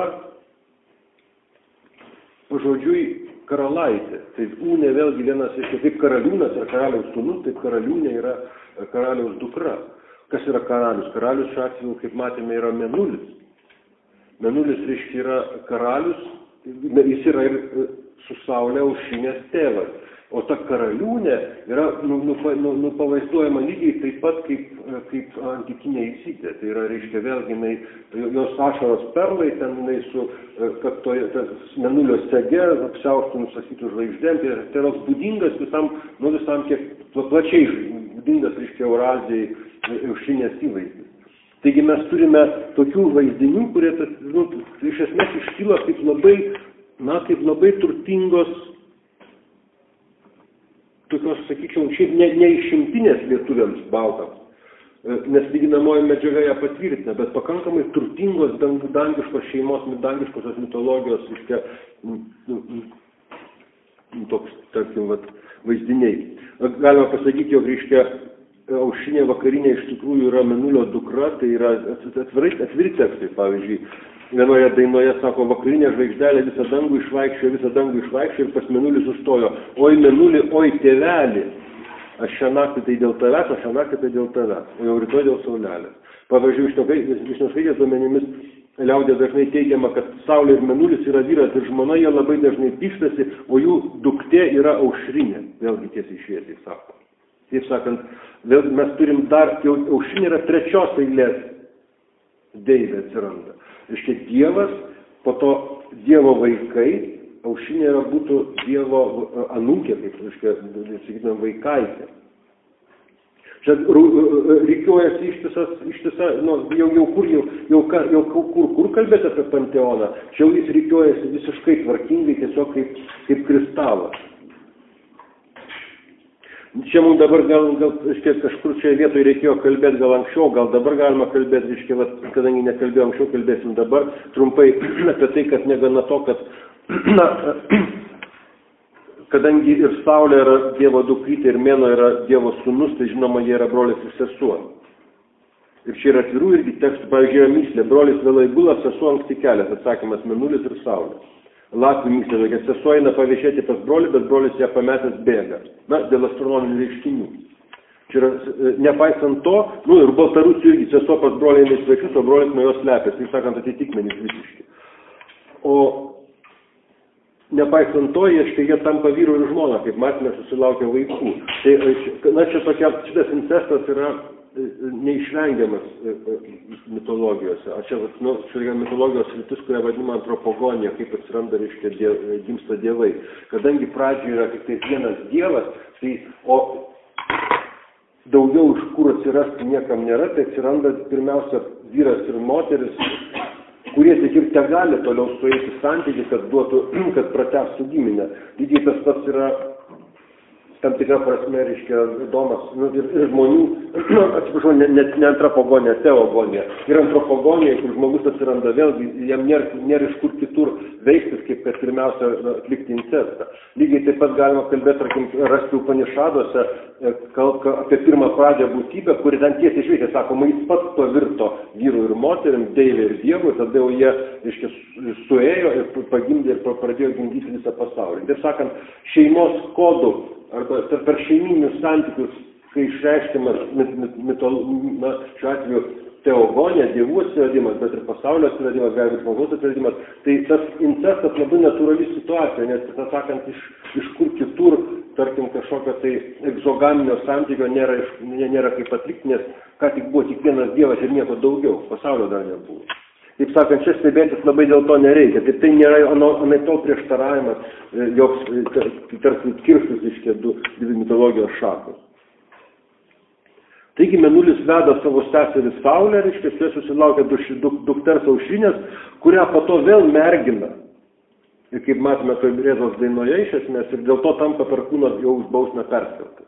pažodžiui karalaitė. Tai ūnė vėlgi vienas, kaip karaliūnas yra karaliaus sūnus, taip karaliūnė yra karaliaus dukra. Kas yra karalius? Karalius šiuo atveju, kaip matėme, yra Mėnulis. Mėnulis, reiškia, yra karalius, jis yra ir su saulė aušrinės tėvas. O ta karaliūnė yra pavaizduojama lygiai taip pat kaip antikinė Izidė. Tai yra, reiškia, vėlgi, jos ašaros perlai, ten jinai su mėnulio sege, apsiaustų nusakytų žvaigždėm, tai yra būdingas visam kiek plačiai būdingas, reiškia, Eurazijai aušrinės įvaizdis. Taigi mes turime tokių vaizdinių, kurie iš esmės iškyla kaip labai turtingos, tokios, sakyčiau, šiaip neišimtinės lietuviams baltams, nes lyginamoji medžiaga ją patvirtina, bet pakankamai turtingos dangiškos šeimos, dangiškosios mitologijos, reiškia, toks, tarkim, vaizdiniai. Galima pasakyti, jog, reiškia, aušrinė vakarinė iš tikrųjų yra Mėnulio dukra, tai yra atviri tekstai, pavyzdžiui. Vienoje dainoje sako, vakarinė žvaigždelė visą dangų išvaikščiojo ir pas Mėnulį sustojo. Oi Mėnulį, oi tėvelį, aš šią naktį tai dėl tavęs, aš šią naktį tai dėl tavęs, o jau rytoj dėl saulelės. Pavyzdžiui, Vyšniauskaitės duomenimis liaudė dažnai teigiama, kad Saulė ir Mėnulis yra vyras ir žmona, jie labai dažnai pykstasi, o jų duktė yra aušrinė, vėlgi tiesiai šviesiai sako. Taip sakant, vėl mes turim dar, jau aušrinė yra trečios eilės deivė atsiranda. Reiškia, Dievas, po to Dievo vaikai, aušrinė būtų Dievo anūkė, kaip, reiškia, sakytume, vaikaitė. Čia reikiuojasi ištisa, kur kalbėti apie panteoną, čia jis reikiuojasi visiškai tvarkingai, tiesiog kaip kristalas. Čia mums dabar gal kažkur čia vietoje reikėjo kalbėti gal anksčiau, gal dabar galima kalbėti, reiškia, kadangi nekalbėjau anksčiau, kalbėsim dabar trumpai apie tai, kad negana to, kad kadangi ir Saulė yra Dievo dukrytė ir Mėnuo yra Dievo sūnus, tai žinoma, jie yra brolis ir sesuo. Ir čia yra atvirų irgi tekstų, pavyzdžiui, yra myslė, brolis vėlai gula, sesuo anksti kelias, atsakymas Mėnulis ir Saulė. Latvių myslė tokia, sesuo eina paviešėti pas brolį, bet brolis ją pametęs bėga. Na, dėl astronominių reiškinių. Čia yra, nepaisant to, ir Baltarusių irgi sesuo pas brolį eina į svečius, o brolis nuo jos slepiasi, taip sakant, atitikmenys visiškai. O nepaisant to, jie tampa vyru ir žmona, kaip matome, susilaukia vaikų. Tai, šitas incestas yra neišvengiamas mitologijose. Čia yra mitologijos sritis, kurią vadinama antropogonija, kaip atsiranda, reiškia, gimsta dievai. Kadangi pradžioje yra tik tai vienas dievas, tai, o daugiau iš kur atsirasti niekam nėra, tai atsiranda pirmiausia vyras ir moteris, kurie tik ir te gali toliau sueiti santykį, kad pratęstų giminę. Lygiai tas pats yra tam tikra prasme, reiškia, Domas, ir žmonių, atsiprašau, ne antropogonija, teogonija. Ir antropogonija, kur žmogus atsiranda vėlgi, jam nėra iš kur kitur veiktis, kaip kad pirmiausia atlikti incestą. Lygiai taip pat galima kalbėti, tarkim, rasti Upanišaduose apie pirmą pradžią būtybę, kuri ten tiesiai šveikia, sakoma, jis pats pavirto vyrų ir moterim, deivė ir dievu, tada jau jie, reiškia, suėjo ir pagimdė ir pradėjo gimdyti visą pasaulį. Taip sakant, šeimos kodų arba per šeiminius santykius, kai išreiškiamas šiuo atveju teogonija, dievų atsiradimas, bet ir pasaulio atsiradimas, gali žmogaus atsiradimas, tai tas incestas labai natūrali situacija, nes, tiesą sakant, iš kur kitur, tarkim, kažkokio tai egzogaminio santykio nėra kaip atlikti, nes ką tik buvo tik vienas dievas ir nieko daugiau, pasaulio dar nebuvo. Taip sakant, čia stebėtis labai dėl to nereikia. Tai nėra anaiptol prieštaravimas, joks tarsi kirstus iš dvi mitologijos šakos. Taigi Mėnulis veda savo seserį Saulę, reiškia, jie susilaukia dukters Aušrinės, kurią po to vėl mergina. Ir kaip matome, toj Brėzos dainoje iš esmės, ir dėl to tampa perkūnas jau už bausmę perskeltas.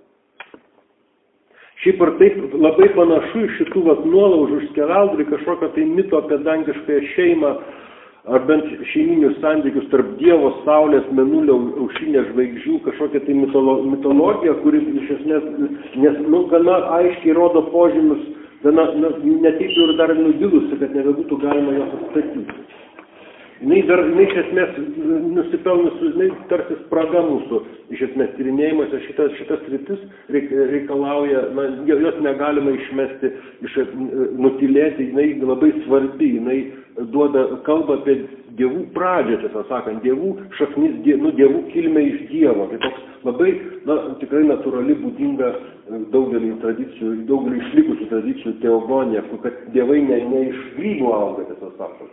Šiaip ar taip labai panašu iš šitų nuolaužų skeveldrį kažkokio tai mito apie dangiškąją šeimą, ar bent šeiminius santykius tarp Dievo, Saulės, Mėnulio, Aušrinės, žvaigždžių, kažkokia tai mitologija, kuris iš esmės gana aiškiai rodo požymius, gana netaip ir dar nudilusi, kad nebebūtų galima jos atstatyti. Jinai iš esmės nusipelnusi, jinai tarsi spraga mūsų iš esmės tyrinėjimuose, šitas sritis reikalauja, jos negalima išmesti, nutilėti, jinai labai svarbi, jinai kalba apie dievų pradžią, tiesą sakant, dievų šaknis, dievų kilmę iš Dievo. Tai toks labai, tikrai natūrali būdinga daugelį tradicijų, daugelį išlikusių tradicijų teogonija, kad dievai ne iš grybų auga, tiesą sakant.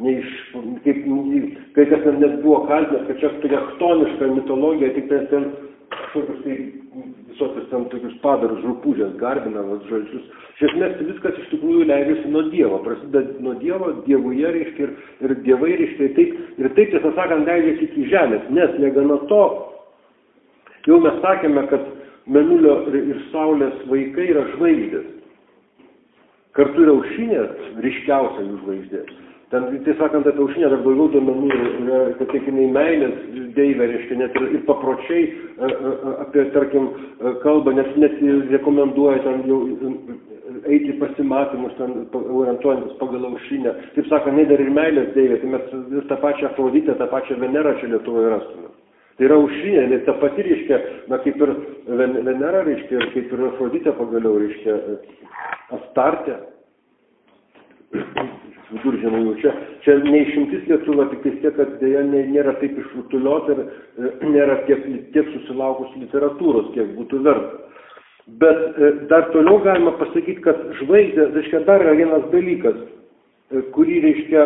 Kai kas net buvo kaltinęs, kad čia tokia chtoniška mitologija, tik ten kažkokius tai visokius ten tokius padarus, rupūžės, garbinamas žodžius. Iš esmės viskas iš tikrųjų leidžiasi nuo Dievo, prasideda nuo Dievo, dievuje reiškia ir dievai reiškia. Ir taip, tiesą sakant, leidžiasi iki žemės, nes negana to, jau mes sakėme, kad Mėnulio ir Saulės vaikai yra žvaigždės. Kartu yra Aušrinė ryškiausia jų žvaigždė. Ten, tai sakant, apie Aušrinę dar daugiau duomenų, kad tiek jinai meilės deivė, reiškia, net ir papročiai apie, tarkim, kalbą, net rekomenduoja ten jau eiti pasimatymus, ten orientuojantis pagal Aušrinę. Taip sakant, ne dar ir meilės deivė, tai mes ir tą pačią Afroditę, tą pačią Venerą čia Lietuvoje rastume. Tai yra Aušrinė, nes ta pati, reiškia, kaip ir Venera, reiškia, ir kaip ir Afroditė pagaliau, reiškia, Astartė. Viduržemio. Čia neišimtis Lietuva, tik tiek, kad dėja nėra taip išrutuliot ir nėra tiek susilaukus literatūros, kiek būtų verta. Bet dar toliau galima pasakyti, kad žvaigždė, reiškia, dar yra vienas dalykas, kurį, reiškia,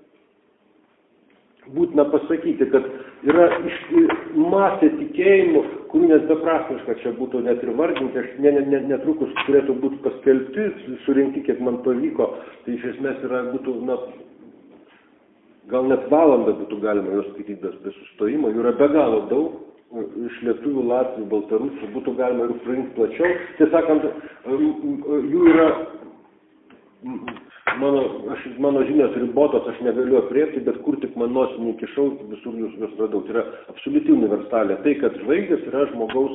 būtina pasakyti, kad yra masė tikėjimų, kurių net beprasmiška čia būtų net ir vardinti, aš netrukus turėtų būti paskelbti, surinkti, kiek man pavyko, tai iš esmės būtų, gal net valandą būtų galima jos skaityti be sustojimo, jų yra be galo daug, iš lietuvių, latvių, baltarusių, būtų galima ir surinkti plačiau, tiesąkant, jų yra mano žinios ribotos, aš negaliu aprėpti, bet kur tik man nosinį įkišau, visur jūs radau. Tai yra absoliuti universalė. Tai, kad žvaigždės yra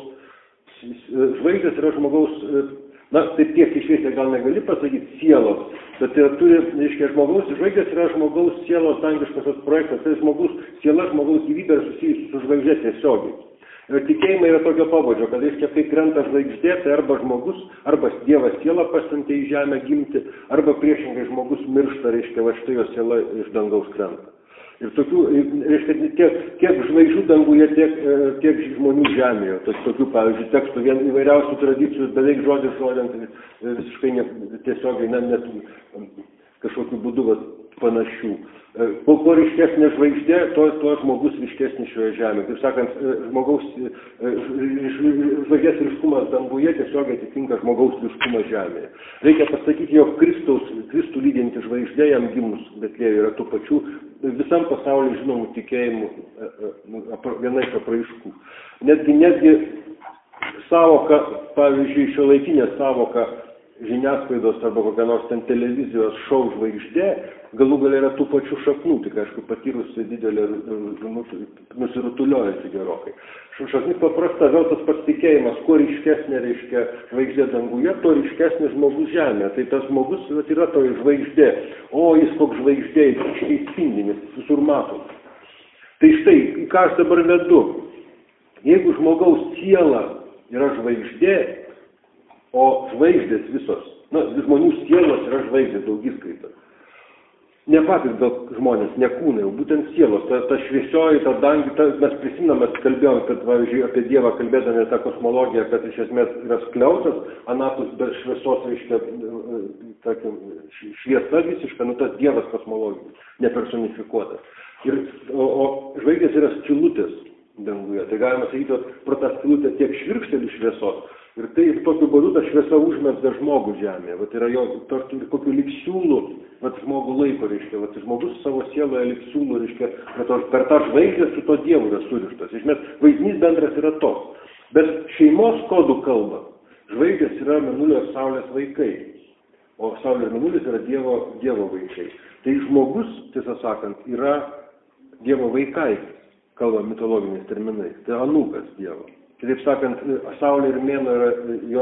žmogaus, taip tiek išviesė gal negali pasakyti sielos, bet tai turi, reiškia, žvaigždės yra žmogaus sielos dangiškosios projektas, tai siela žmogaus gyvybė yra susijusi su žvaigždė tiesiogiai. Ir tikėjimai yra tokio pabudžio, kad, reiškia, kai krenta žvaigždė, tai arba žmogus, arba Dievas sielą pasiuntė į žemę gimti, arba priešingai žmogus miršta, reiškia, va štai jo siela iš dangaus krenta. Ir tokių, reiškia, tiek žvaigždžių danguje, tiek žmonių žemėje. Tokių, pavyzdžiui, tekstų, įvairiausių tradicijų, beveik žodžių žodžiant, visiškai tiesiogiai, net kažkokiu būdu panašių. Kuo ryškesnė žvaigždė, tuo žmogus ryškesnis šioje žemėje. Taip sakant, žvaigždės ryškumas danguje tiesiogiai atitinka žmogaus ryškumą žemėje. Reikia pasakyti, jog Kristų lydinti žvaigždė jam gimus Betlėjuje yra tų pačių visam pasaulyje žinomų tikėjimų viena iš apraiškų. Netgi savoka, pavyzdžiui, šiuolaikinė savoka žiniasklaidos arba kokia nors ten televizijos šou žvaigždė, galų galia yra tų pačių šaknų, tik aišku patyrusi didelė nusirutuliojusi gerokai. Šaknis paprasta, vėl tas pasitikėjimas, kuo ryškesnė reiškia žvaigždė danguje, tuo ryškesnis žmogus žemė. Tai tas žmogus yra toji žvaigždė, o jis koks žvaigždė, ryškiai spindinis, visur matom. Tai štai, į ką aš dabar vedu, jeigu žmogaus siela yra žvaigždė, o žvaigždės visos, žmonių sielos yra žvaigždės daugiskaita. Ne patys gal žmonės, ne kūnai, o būtent sielos, ta šviesioji, ta dangi, mes prisiminame, kalbėjom, kad, pavyzdžiui, apie Dievą kalbėdami tą kosmologiją, kad iš esmės yra skliautas, anapus be šviesos, reiškia, tarkim, šviesa visiška, tas Dievas kosmologijos, nepersonifikuotas. O žvaigždės yra skylutės danguje, tai galima sakyti, pro tą skylutę tiek švirkšteli šviesos, ir tai tokiu būdu ta šviesa užmezga žmogų žemėje. Vat yra jo kokių liksiūlų, žmogų laiko, reiškia. Vat žmogus savo sieloje liksiūlų, reiškia, per tą žvaigždę su to Dievu yra surištas. Iš esmės, vaizdinys bendras yra toks. Bet šeimos kodų kalba, žvaigždės yra Mėnulio ir Saulės vaikai, o Saulė ir Mėnulis yra Dievo vaikai. Tai žmogus, tiesą sakant, yra Dievo vaikai, kalba mitologiniais terminais. Tai anūkas Dievo. Kitaip sakant, Saulė ir Mėnuo yra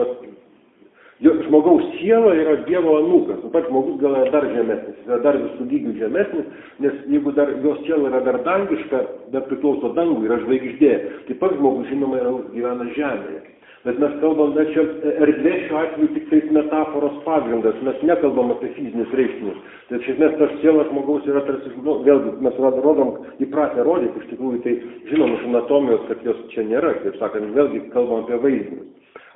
žmogaus siela yra Dievo anūkas. Pats žmogus gal yra dar žemesnis, yra dar visų lygių žemesnis, nes jeigu dar jos siela yra dar dangiška, dar priklauso dangui, yra žvaigždė, tai pats žmogus, žinoma, gyvena žemėje. Bet mes kalbam, čia erdvė šiuo atveju tik taip metaforos pagrindas, mes nekalbam apie fizinius reiškinius. Tai iš esmės tas sielas žmogaus yra tarsi, vėlgi mes rodom įpratę rodyti, iš tikrųjų tai žinom iš anatomijos, kad jos čia nėra, kaip sakant, vėlgi kalbam apie vaizdinius.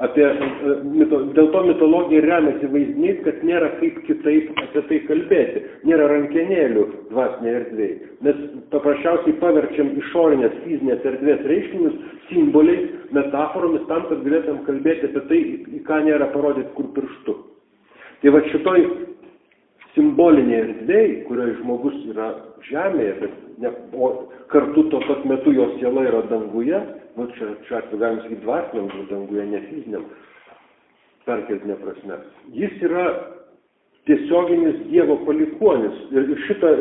Dėl to mitologija remiasi vaizdiniais, kad nėra kaip kitaip apie tai kalbėti, nėra rankenėlių dvasinėje erdvėje. Mes paprasčiausiai paverčiam išorinės fizinės erdvės reiškinius simboliais, metaforomis tam, kad galėtum kalbėti apie tai, į ką nėra parodyti kur pirštu. Tai va šitoj simbolinėje erdvėje, kurioje žmogus yra žemėje, o kartu tuo pat metu jo siela yra danguje, šiuo atveju galime sakyti dvasiniam danguje, ne fiziniam, perkeltinė prasme. Jis yra tiesioginis Dievo palikuonis. Ir šitą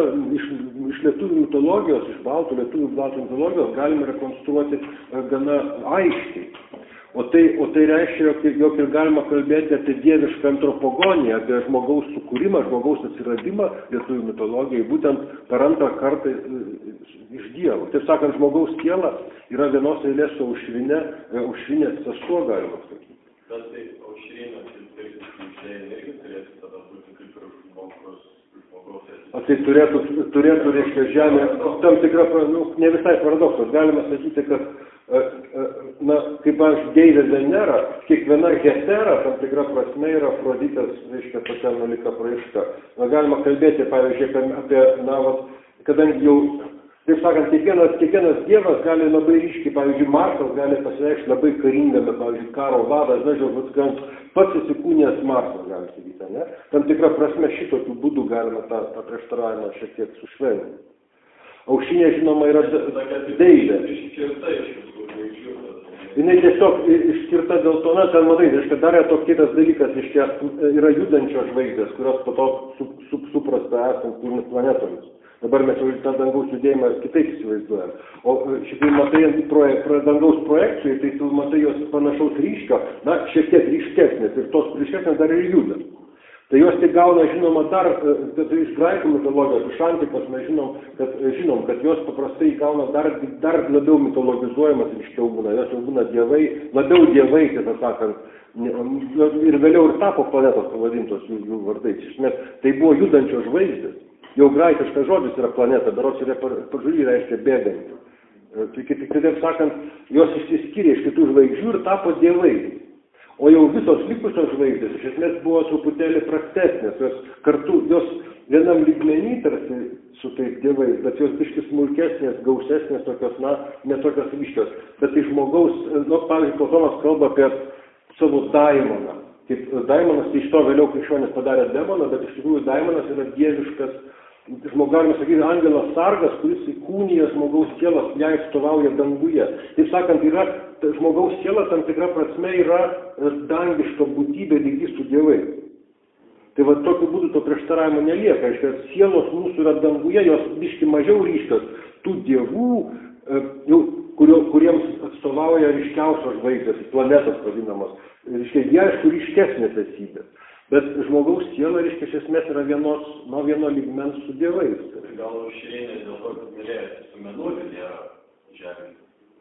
iš lietuvių mitologijos, iš baltų mitologijos galime rekonstruoti gana aiškiai. O tai reiškia, jog ir galima kalbėti apie dievišką antropogoniją, apie žmogaus sukūrimą, žmogaus atsiradimą lietuvių mitologijai, būtent per antrą kartą iš Dievo. Taip sakant, žmogaus siela yra vienos eilės su aušrinės sesuo, galima sakyti. Bet tai aušrinės irgi turėtų tada būti kaip ir žmogaus. O tai turėtų reiškia žemė, tam tikra, ne visai paradoksas, galima sakyti, kad kaip aš Deivė Venera, kiekviena hetera tam tikra prasme yra Afroditės, reiškia, tokia nulika praaiška. Galima kalbėti, pavyzdžiui, apie, kadangi jau, taip sakant, kiekvienas dievas gali labai ryškiai, pavyzdžiui, Marsas gali pasireikšti labai karingame, pavyzdžiui, karo vadas, pats įsikūnęs Marsas, gali sakyti, ne? Tam tikra prasme šitokiu būdu galima tą prieštaravimą šiek tiek sušvelninti. Aušrinė, žinoma, yra Deivė. Jinai tiesiog išskirta dėl to, ten matai, reiškia, dar yra toks kitas dalykas, reiškia, yra judančios žvaigždės, kurios po to suprasta esant kūrinės planetomis. Dabar mes jau tą dangaus judėjimą kitaip įsivaizduojam. O šitai matai dangaus projekcijai, tai tu matai jos panašaus ryškio, šiek tiek ryškesnės ir tos ryškesnės dar ir juda. Tai jos tik gauna, žinoma, dar iš graikų mitologijos, iš antikos mes žinom, kad jos paprastai gauna dar labiau mitologizuojamas ryškiau būna, jos jau būna dievai, labiau dievai, tiesą sakant, ir vėliau ir tapo planetos pavadintos jų vardais. Iš esmės, tai buvo judančios žvaigždės. Jau graikiškas žodis yra planeta, berods yra pažiūrį reiškia bėgantį. Kitaip sakant, jos išsiskyrė iš kitų žvaigždžių ir tapo dievai. O jau visos likusios žvaigždės iš esmės buvo truputėlį prastesnės, jos kartu, jos vienam lygmenį tarsi su tais dievais, bet jos biški smulkesnės, gausesnės, tokios, netokios ryškios. Bet tai žmogaus, pavyzdžiui, Platonas kalba apie savo daimoną. Kaip daimonas, tai iš to vėliau krikščionis padarė demoną, bet iš tikrųjų daimonas yra dieviškas, galima sakyti, angelas sargas, kuris įkūnija žmogaus sielas, ją atstovauja danguje. Taip sakant, yra žmogaus siela tam tikra prasme yra dangiška būtybė lygi su dievais. Tai va tokiu būdu to prieštaravimo nelieka. Aiškiai, sielos mūsų yra danguje, jos biški mažiau ryškios tų dievų, kuriems atstovauja ryškiausios žvaigždės, planetos vadinamos. Reiškia, jie aišku ryškesnės esybės. Bet žmogaus siela, reiškia, iš esmės yra nuo vieno lygmens su dievais. Gal aušrinė dėl to, kad mylėjasi su mėnuliu nėra žemė.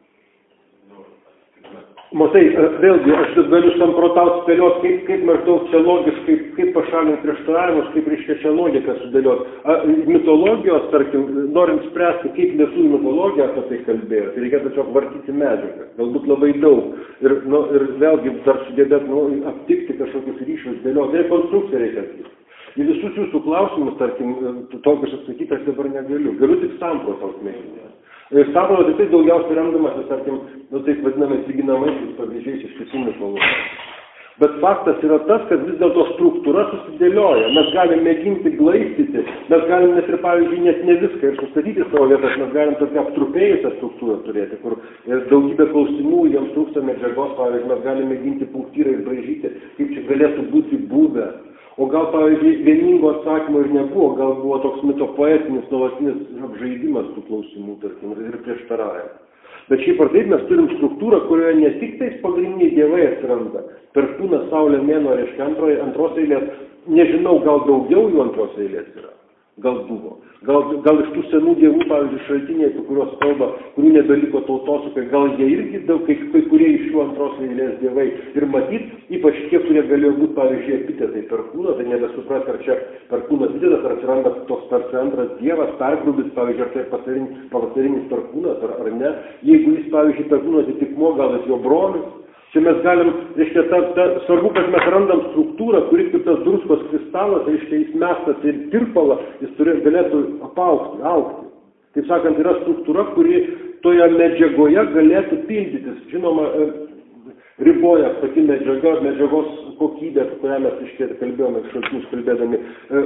Matai, vėlgi, aš galiu samprotauti spėlioti, kaip maždaug čia logiškai, kaip pašalinti prieštaravimus, kaip reiškia čia logiką sudėlioti. Mitologijos, tarkim, norint spręsti, kaip lietuvių mitologija apie tai kalbėjo, tai reikia tiesiog vartyti medžiagą, galbūt labai daug. Ir vėlgi dar sugebėti aptikti kažkokius ryšius, dėlioti, rekonstrukciją reikia atlikti. Į visus jūsų klausimus, tarkim, tokius atsakyti aš dabar negaliu. Galiu tik samprotauti mėginti. Samprotauti tai daugiausiai remdamasis, tarkim, taip vadinamais lyginamaisiais pavyzdžiais iš kitų mitologijų. Bet faktas yra tas, kad vis dėlto struktūra susidėlioja. Mes galim mėginti glaistyti, mes galim net ir, pavyzdžiui, net ne viską ir sustatyti savo vietas, mes galim tokią aptrupėjusią struktūrą turėti, kur daugybė klausimų, jiems trūksta medžiagos, pavyzdžiui, mes galim mėginti punktyrai ir braižyti, kaip čia galėtų būti buvę. O gal, pavyzdžiui, vieningo atsakymo ir nebuvo, gal buvo toks mitopoetinis, nuolatinis apžaidimas tų klausimų, tarkim, ir prieštaravimų. Bet šiaip ar taip mes turim struktūrą, kurioje ne tik tais pagrindiniai dievai atsiranda. Perkūnas, Saulė, Mėnuo, reiškia antros eilės, nežinau, gal daugiau jų antros eilės yra. Gal buvo. Gal iš tų senų dievų, pavyzdžiui, šaltiniai, apie kuriuos kalba, kurių nebeliko tautosakai, gal jie irgi daug, kai kurie iš jų antros eilės dievai. Ir matyt, ypač tie, kurie galėjo būti, pavyzdžiui, epitetai Perkūno, tai nebesupras, ar čia Perkūnas epitetas, ar atsiranda toks tarsi antras dievas, pergrubis, pavyzdžiui, ar tai pavasarinis Perkūnas, ar ne. Jeigu jis, pavyzdžiui, Perkūno atitikmuo, gal jis jo brolis. Čia mes galim, reiškia, svarbu, kad mes randam struktūrą, kuri kaip tas druskos kristalas, reiškia, jis mestas ir tirpala, jis galėtų augti. Taip sakant, yra struktūra, kuri toje medžiagoje galėtų pildytis. Žinoma, riboja pati medžiagos kokybė, apie kurią mes iškėdė kalbėjome, šaltinius kalbėdami.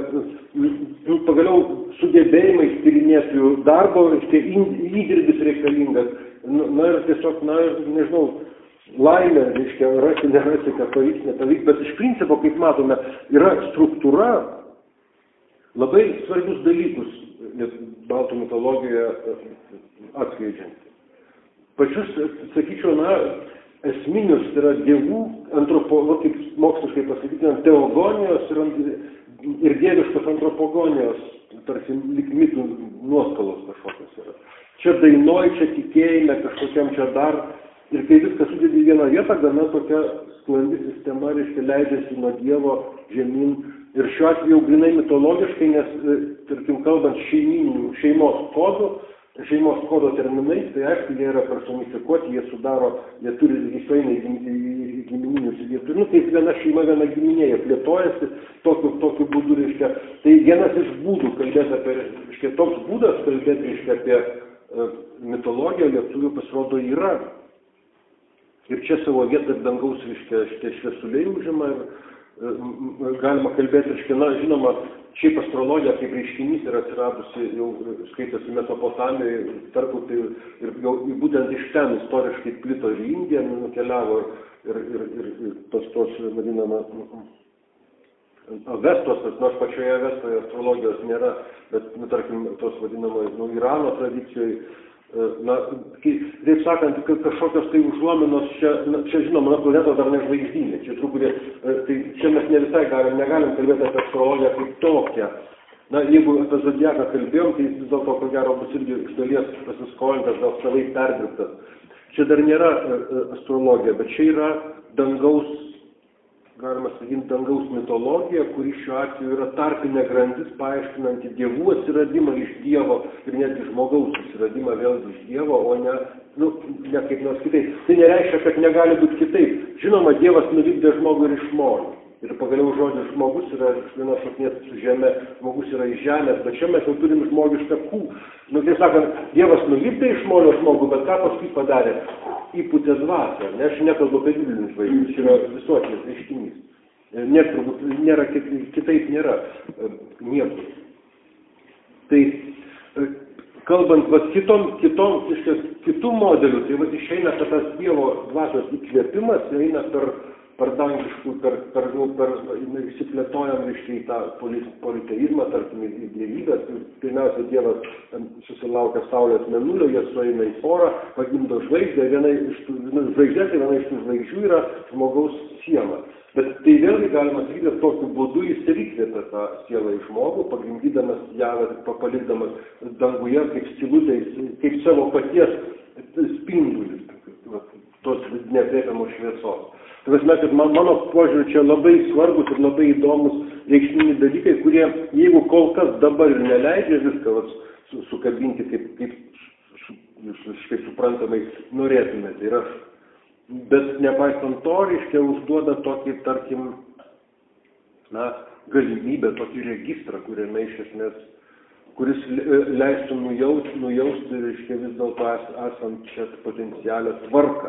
Pagaliau sugebėjimai tyrinėti jų darbo, įdirbis reikalingas. Na ir tiesiog, nežinau, laimė, reiškia, rasti, nerasti, kad pavyks, nepavyks, bet iš principo, kaip matome, yra struktūra labai svarbius dalykus baltų mitologijoje atskleidžianti. Pačius, sakyčiau, esminius yra dievų, kaip moksliškai pasakytumėm, teogonijos ir dieviškos antropogonijos, tarsi lyg mitų nuoskalos kažkokios yra. Čia dainoj, čia tikėjime, kažkokiam čia dar. Ir kai viskas sudėdi į vieną vietą, gana tokia sklandi sistema, reiškia, leidžiasi nuo Dievo žemyn. Ir šiuo atveju grinai mitologiškai, nes, tarkim, kalbant šeimos kodo terminais, tai aišku, jie yra personifikuoti, jie turi įsueina į gimininius, jie turi, kaip viena šeima, viena giminė, jie plėtojasi tokiu būdu, reiškia. Tai vienas iš būdų kalbėti apie, reiškia, toks būdas kalbėti, reiškia, apie mitologiją lietuvių pasirodo yra. Ir čia savo vietą dangaus, reiškia, šitie šviesuliai užima ir galima kalbėti, reiškia, žinoma, šiaip astrologija kaip reiškinys yra atsiradusi, jau skaitosi Mesopotamijoje, tarpukariu ir jau būtent iš ten istoriškai plito ir Indija, nukeliavo ir tos vadinama Avestosas, nors pačioje Avestoje astrologijos nėra, bet, tarkim, tos vadinamai Irano tradicijoje. Taip sakant, kažkokios tai užuominos čia žinoma, planeta dar nežvaigždynė. Čia truputį, tai čia mes ne visai negalim kalbėti apie astrologiją kaip tokią. Jeigu apie zodiaką kalbėjom, tai jis vis dėlto, ko gero, bus irgi iš dalies pasiskolintas, gal savai perdirbtas. Čia dar nėra astrologija, bet čia yra dangaus, galima sakyti, dangaus mitologija, kuri šiuo atveju yra tarpinė grandis, paaiškinanti dievų atsiradimą iš Dievo ir netgi žmogaus atsiradimą vėlgi iš Dievo, o ne kaip nors kitaip. Tai nereiškia, kad negali būti kitaip. Žinoma, Dievas nuvykdė žmogų ir iš molio. Ir pagaliau žodis žmogus yra iš vienos šaknies su žemė, žmogus yra iš žemės, bet čia mes jau turim žmogišką kūną. Tai sakant, Dievas nulipdė iš molio žmogų, bet ką paskui padarė? Įpūtė dvasią. Aš nekalbu apie biblinius vaizdus, čia yra visuotinis reiškinys. Nėra, kitaip nėra niekur. Tai kalbant kitų modelių, tai išeina, kad tas Dievo dvasios įkvėpimas eina per dangiškų, įsiplėtojam iš į tą politeizmą, tarkim, į dievybės. Pirmiausia, Dievas susilaukia Saulės mėnulio, jie sueina į porą, pagimdo žvaigždę, viena iš tų žvaigždžių yra žmogaus siela. Bet tai vėlgi galima sakyti, kad tokiu būdu jis ir įkvėpia tą sielą į žmogų, pagimdydamas ją, palikdamas danguje kaip skylutės, kaip savo paties spindulis, tos neaprėpiamos šviesos. Tai prasme, kad mano požiūriu čia labai svarbus ir labai įdomus reikšmingi dalykai, kurie, jeigu kol kas dabar ir neleidžia viską sukabinti, kaip suprantamai norėtumėte. Bet nepaisant to, reiškia, užduoda tokį, tarkim, galimybę, tokį registrą, kuriame iš esmės, kuris leistų nujausti, reiškia, vis dėlto esant čia potencialią tvarką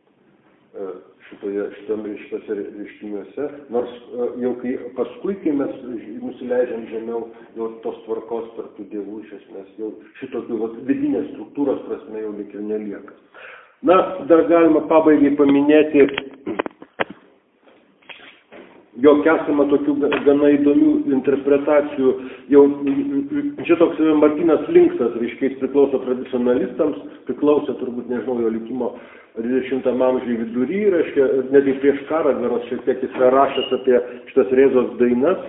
šitose reiškiniuose, nors jau paskui, kai mes nusileidžiam žemiau, jau tos tvarkos tarp tų dievų iš esmės, jau šitokių vidinės struktūros prasme jau lyg ir nelieka. Dar galima pabaigai paminėti, jog esama tokių gana įdomių interpretacijų. Jau čia toks Martynas Linksas, reiškia, jis priklauso tradicionalistams, priklauso turbūt, nežinau, jo likimo 20 amžiuje vidury, reiškia, netgi prieš karą, berods šiek tiek jis yra rašęs apie šitas Rėzos dainas.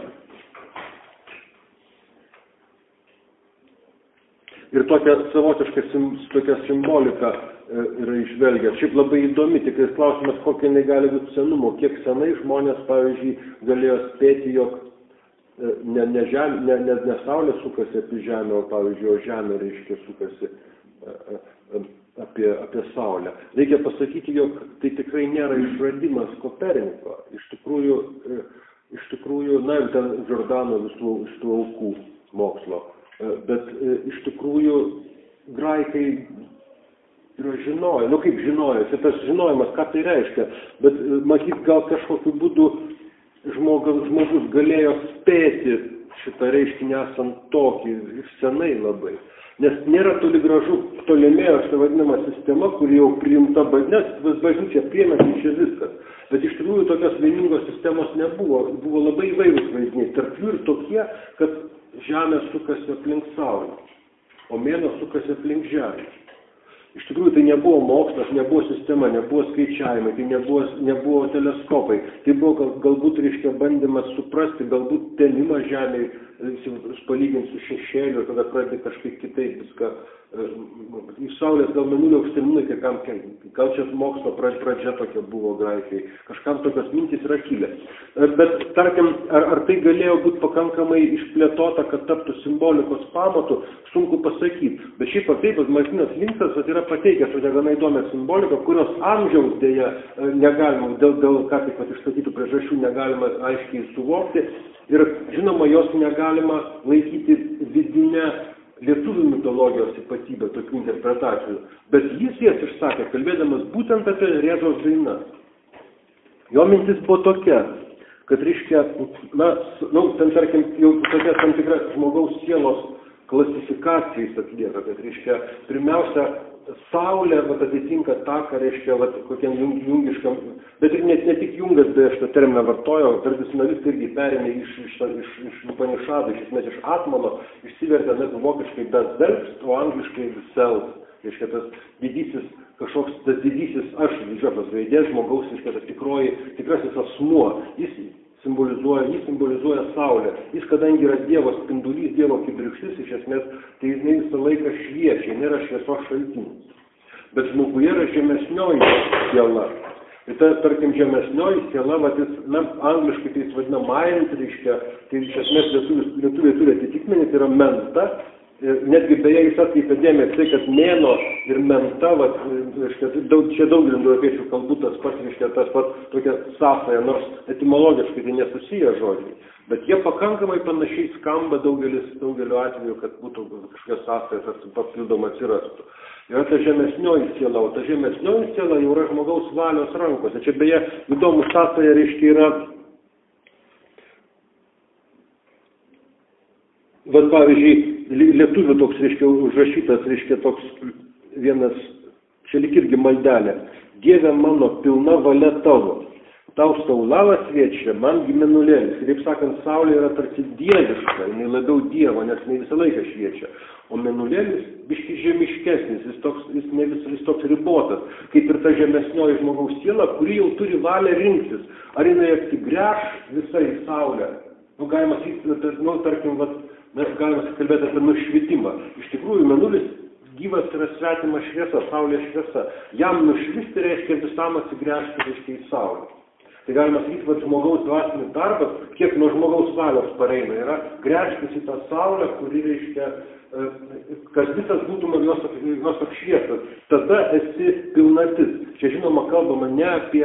Ir tokia savotiška simbolika yra išvelgia. Šiaip labai įdomi, tik klausimas, kokia jinai gali būti senumo, kiek senai žmonės, pavyzdžiui, galėjo spėti, jog ne Saulė sukasi apie Žemę, o, pavyzdžiui, o Žemė, reiškia, sukasi apie Saulę. Reikia pasakyti, jog tai tikrai nėra išradimas Koperniko. Iš tikrųjų, ir ten Žordano visų aukų mokslo. Bet iš tikrųjų graikai yra žinojo, kaip žinojo, tas žinojimas, ką tai reiškia, bet matyt, gal kažkokiu būdu žmogus galėjo spėti šitą reiškinį esant tokį ir senai labai. Nes nėra toli gražu Ptolemėjos vadinama sistema, kuri jau priimta, nes bažnyčia priėmė čia viskas. Bet iš tikrųjų tokios vieningos sistemos nebuvo, buvo labai įvairūs vaizdiniai, tarp jų ir tokie, kad Žemė sukasi aplink Saulę, o mėnuo sukasi aplink Žemę. Iš tikrųjų tai nebuvo mokslas, nebuvo sistema, nebuvo skaičiavimai, tai nebuvo teleskopai. Tai buvo galbūt, reiškia, bandymas suprasti, galbūt temimą Žemėje, palyginti su šešėliu, ir tada pradedi kažkaip kitaip viską. Į Saulės gal mėnulio aukštinimai, gal čia mokslo pradžia tokia buvo graikiai, kažkam tokios mintys yra kilę. Bet, tarkim, ar tai galėjo būti pakankamai išplėtota, kad taptų simbolikos pamatu, sunku pasakyti. Bet šiaip ar taip, Martynas Linksas yra pateikęs tokią gana įdomią simboliką, kurios amžiaus dėja negalima, dėl ką tik išstatytų priežasčių negalima aiškiai suvokti. Ir, žinoma, jos negalima laikyti vidinę lietuvių mitologijos ypatybę tokių interpretacijų. Bet jis jas išsakė, kalbėdamas būtent apie Rėzos dainas. Jo mintis buvo tokia, kad, reiškia, ten, tarkim, jau tokia tam tikra žmogaus sielos klasifikacija jis atlieka, kad, reiškia, pirmiausia, Saulė atitinka tą, ką reiškia kokiam jungiškam, bet ir ne tik Jungas, beje, šitą terminą vartojo, tradicionalistai irgi perėmė iš Upanišadų, iš esmės iš Atmano, išsivertė net vokiškai das Selbst, o angliškai self, reiškia tas didysis, kažkoks tas didysis aš, didžiosios raidės žmogaus, reiškia tas tikrasis asmuo, jis simbolizuoja Saulę. Jis, kadangi yra Dievo spindulys, Dievo kibirkštis, iš esmės, tai jis visą laiką šviečia, nėra šviesos šaltinis. Bet žmoguje yra žemesnioji siela. Ir ta, tarkim, žemesnioji siela, angliškai tai jis vadina mind, reiškia, tai iš esmės lietuviai turi atitikmenį, tai yra menta. Netgi beje jis atkreipia dėmesį tai, kad mėno ir menta, čia daugelį europiečių kalbų tas pats tokia sąsaja, nors etimologiškai tai nesusiję žodžiai. Bet jie pakankamai panašiai skamba daugeliu atveju, kad būtų kažkokia sąsaja, kad papildoma atsirastų. Yra ta žemesnioji siela, o ta žemesnioji siela jau yra žmogaus valios rankose. Čia beje įdomus sąsaja, reiškia, yra, pavyzdžiui, lietuvių toks, reiškia, užrašytas, reiškia, toks vienas, čia lyg irgi maldelė. Dieve mano, pilna valia tavo. Tau saulava sviečia, mangi mėnulėlis. Taip sakant, saulė yra tarsi dieviška, jinai labiau dievo, nes jinai visą laiką šviečia. O mėnulėlis biški žemiškesnis, jis toks ribotas, kaip ir ta žemesnioji žmogaus siela, kuri jau turi valią rinktis. Ar jinai atsigręš visai į saulę? Galima kalbėti apie nušvitimą. Iš tikrųjų, mėnulis gyvas yra svetima šviesa, saulės šviesa. Jam nušvisti reiškia visam atsigręžti reiškia į saulę. Tai galima sakyti, kad žmogaus dvasinis darbas, kiek nuo žmogaus valios pareina, yra gręžtis į tą saulę, kuri reiškia, kad visas būtų jos apšviestas. Tada esi pilnatis. Čia žinoma kalbama ne apie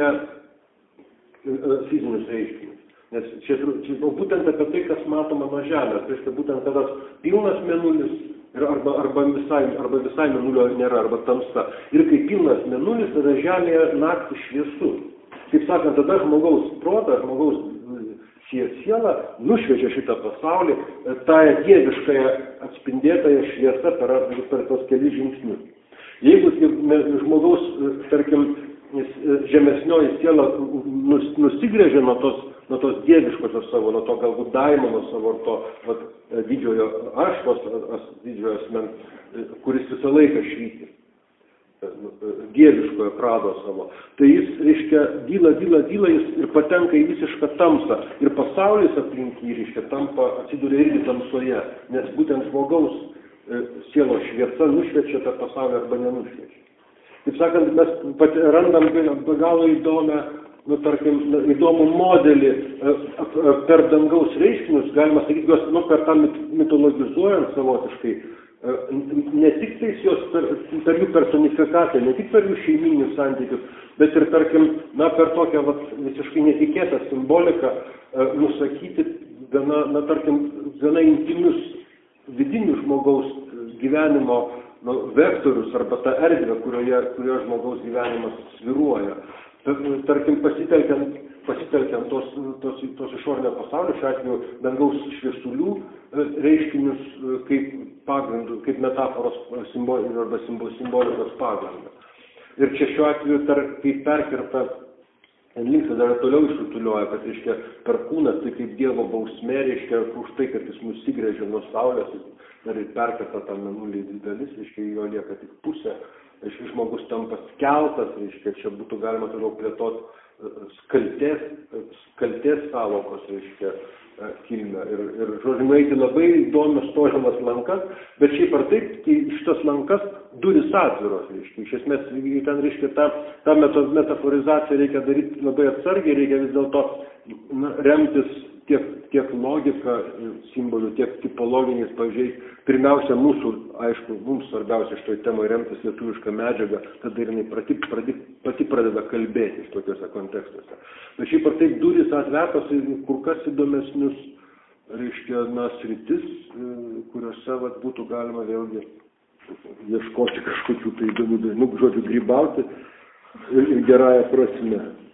fizinius reiškinius. Nes čia būtent apie tai, kas matoma nuo žemės. Tai reiškia būtent tada pilnas mėnulis arba visai mėnulio nėra, arba tamsa. Ir kai pilnas mėnulis, tada žemėje naktį šviesu. Kaip sakant, tada žmogaus protą, žmogaus siela nušviečia šitą pasaulį, tą dieviškąją atspindėtąją šviesą per tos kelis žingsnius. Jeigu žmogaus, tarkim, žemesnioji siela nusigrėžia nuo tos dieviškosios savo, nuo to galbūt daimono savo, to didžiojo aš, didžiojo asmens, kuris visą laiką švyti. Dieviškojo prado savo. Tai jis, reiškia, dyla jis ir patenka į visišką tamsą. Ir pasaulis aplink jį, reiškia, atsiduria irgi tamsoje. Nes būtent žmogaus sielos šviesa nušviečia tą pasaulį arba nenušviečia. Taip sakant, mes randam be galo įdomų modelį per dangaus reiškinius, galima sakyti, juos per tą mitologizuojant savotiškai, ne tik tais jos per jų personifikaciją, ne tik per jų šeiminius santykius, bet ir, tarkim, per tokią visiškai netikėtą simboliką nusakyti gana intimius vidinius žmogaus gyvenimo vektorius arba tą erdvę, kurioje žmogaus gyvenimas svyruoja. Tarkim, pasitelkiant tos išorinio pasaulio, šiuo atveju dangaus šviesulių reiškinius kaip pagrindų, kaip metaforos arba simbolikos pagrindą. Ir čia šiuo atveju, kai perkirta linksą dar toliau išrutulioja, kad, reiškia, perkūnas, tai kaip Dievo bausmė, reiškia, už tai, kad jis nusigrėžė nuo saulės, dar ir perkirta tą mėnulį į dalis, reiškia, jo lieka tik pusė. Reiškia, žmogus tampa skeltas, reiškia, čia būtų galima toliau plėtoti skaltės sąvokos, reiškia, kilmę. Ir žodžiu, eiti labai įdomios tolimas lankas, bet šiaip ar taip, tai šitas lankas durys atviros, reiškia. Iš esmės, ten, reiškia, tą metaforizaciją reikia daryti labai atsargiai, reikia vis dėlto remtis tiek logika simbolių, tiek tipologiniais pavyzdžiais. Pirmiausia, mums svarbiausia šitoj temoje remtis lietuvišką medžiagą, tada jinai pati pradeda kalbėti iš tokiuose kontekstuose. Bet šiaip ar taip durys atvertos į kur kas įdomesnius, reiškia, sritis, kuriuose būtų galima vėlgi ieškoti kažkokių tai įdomių dalykų, žodžiu, grybauti ir gerąją prasme.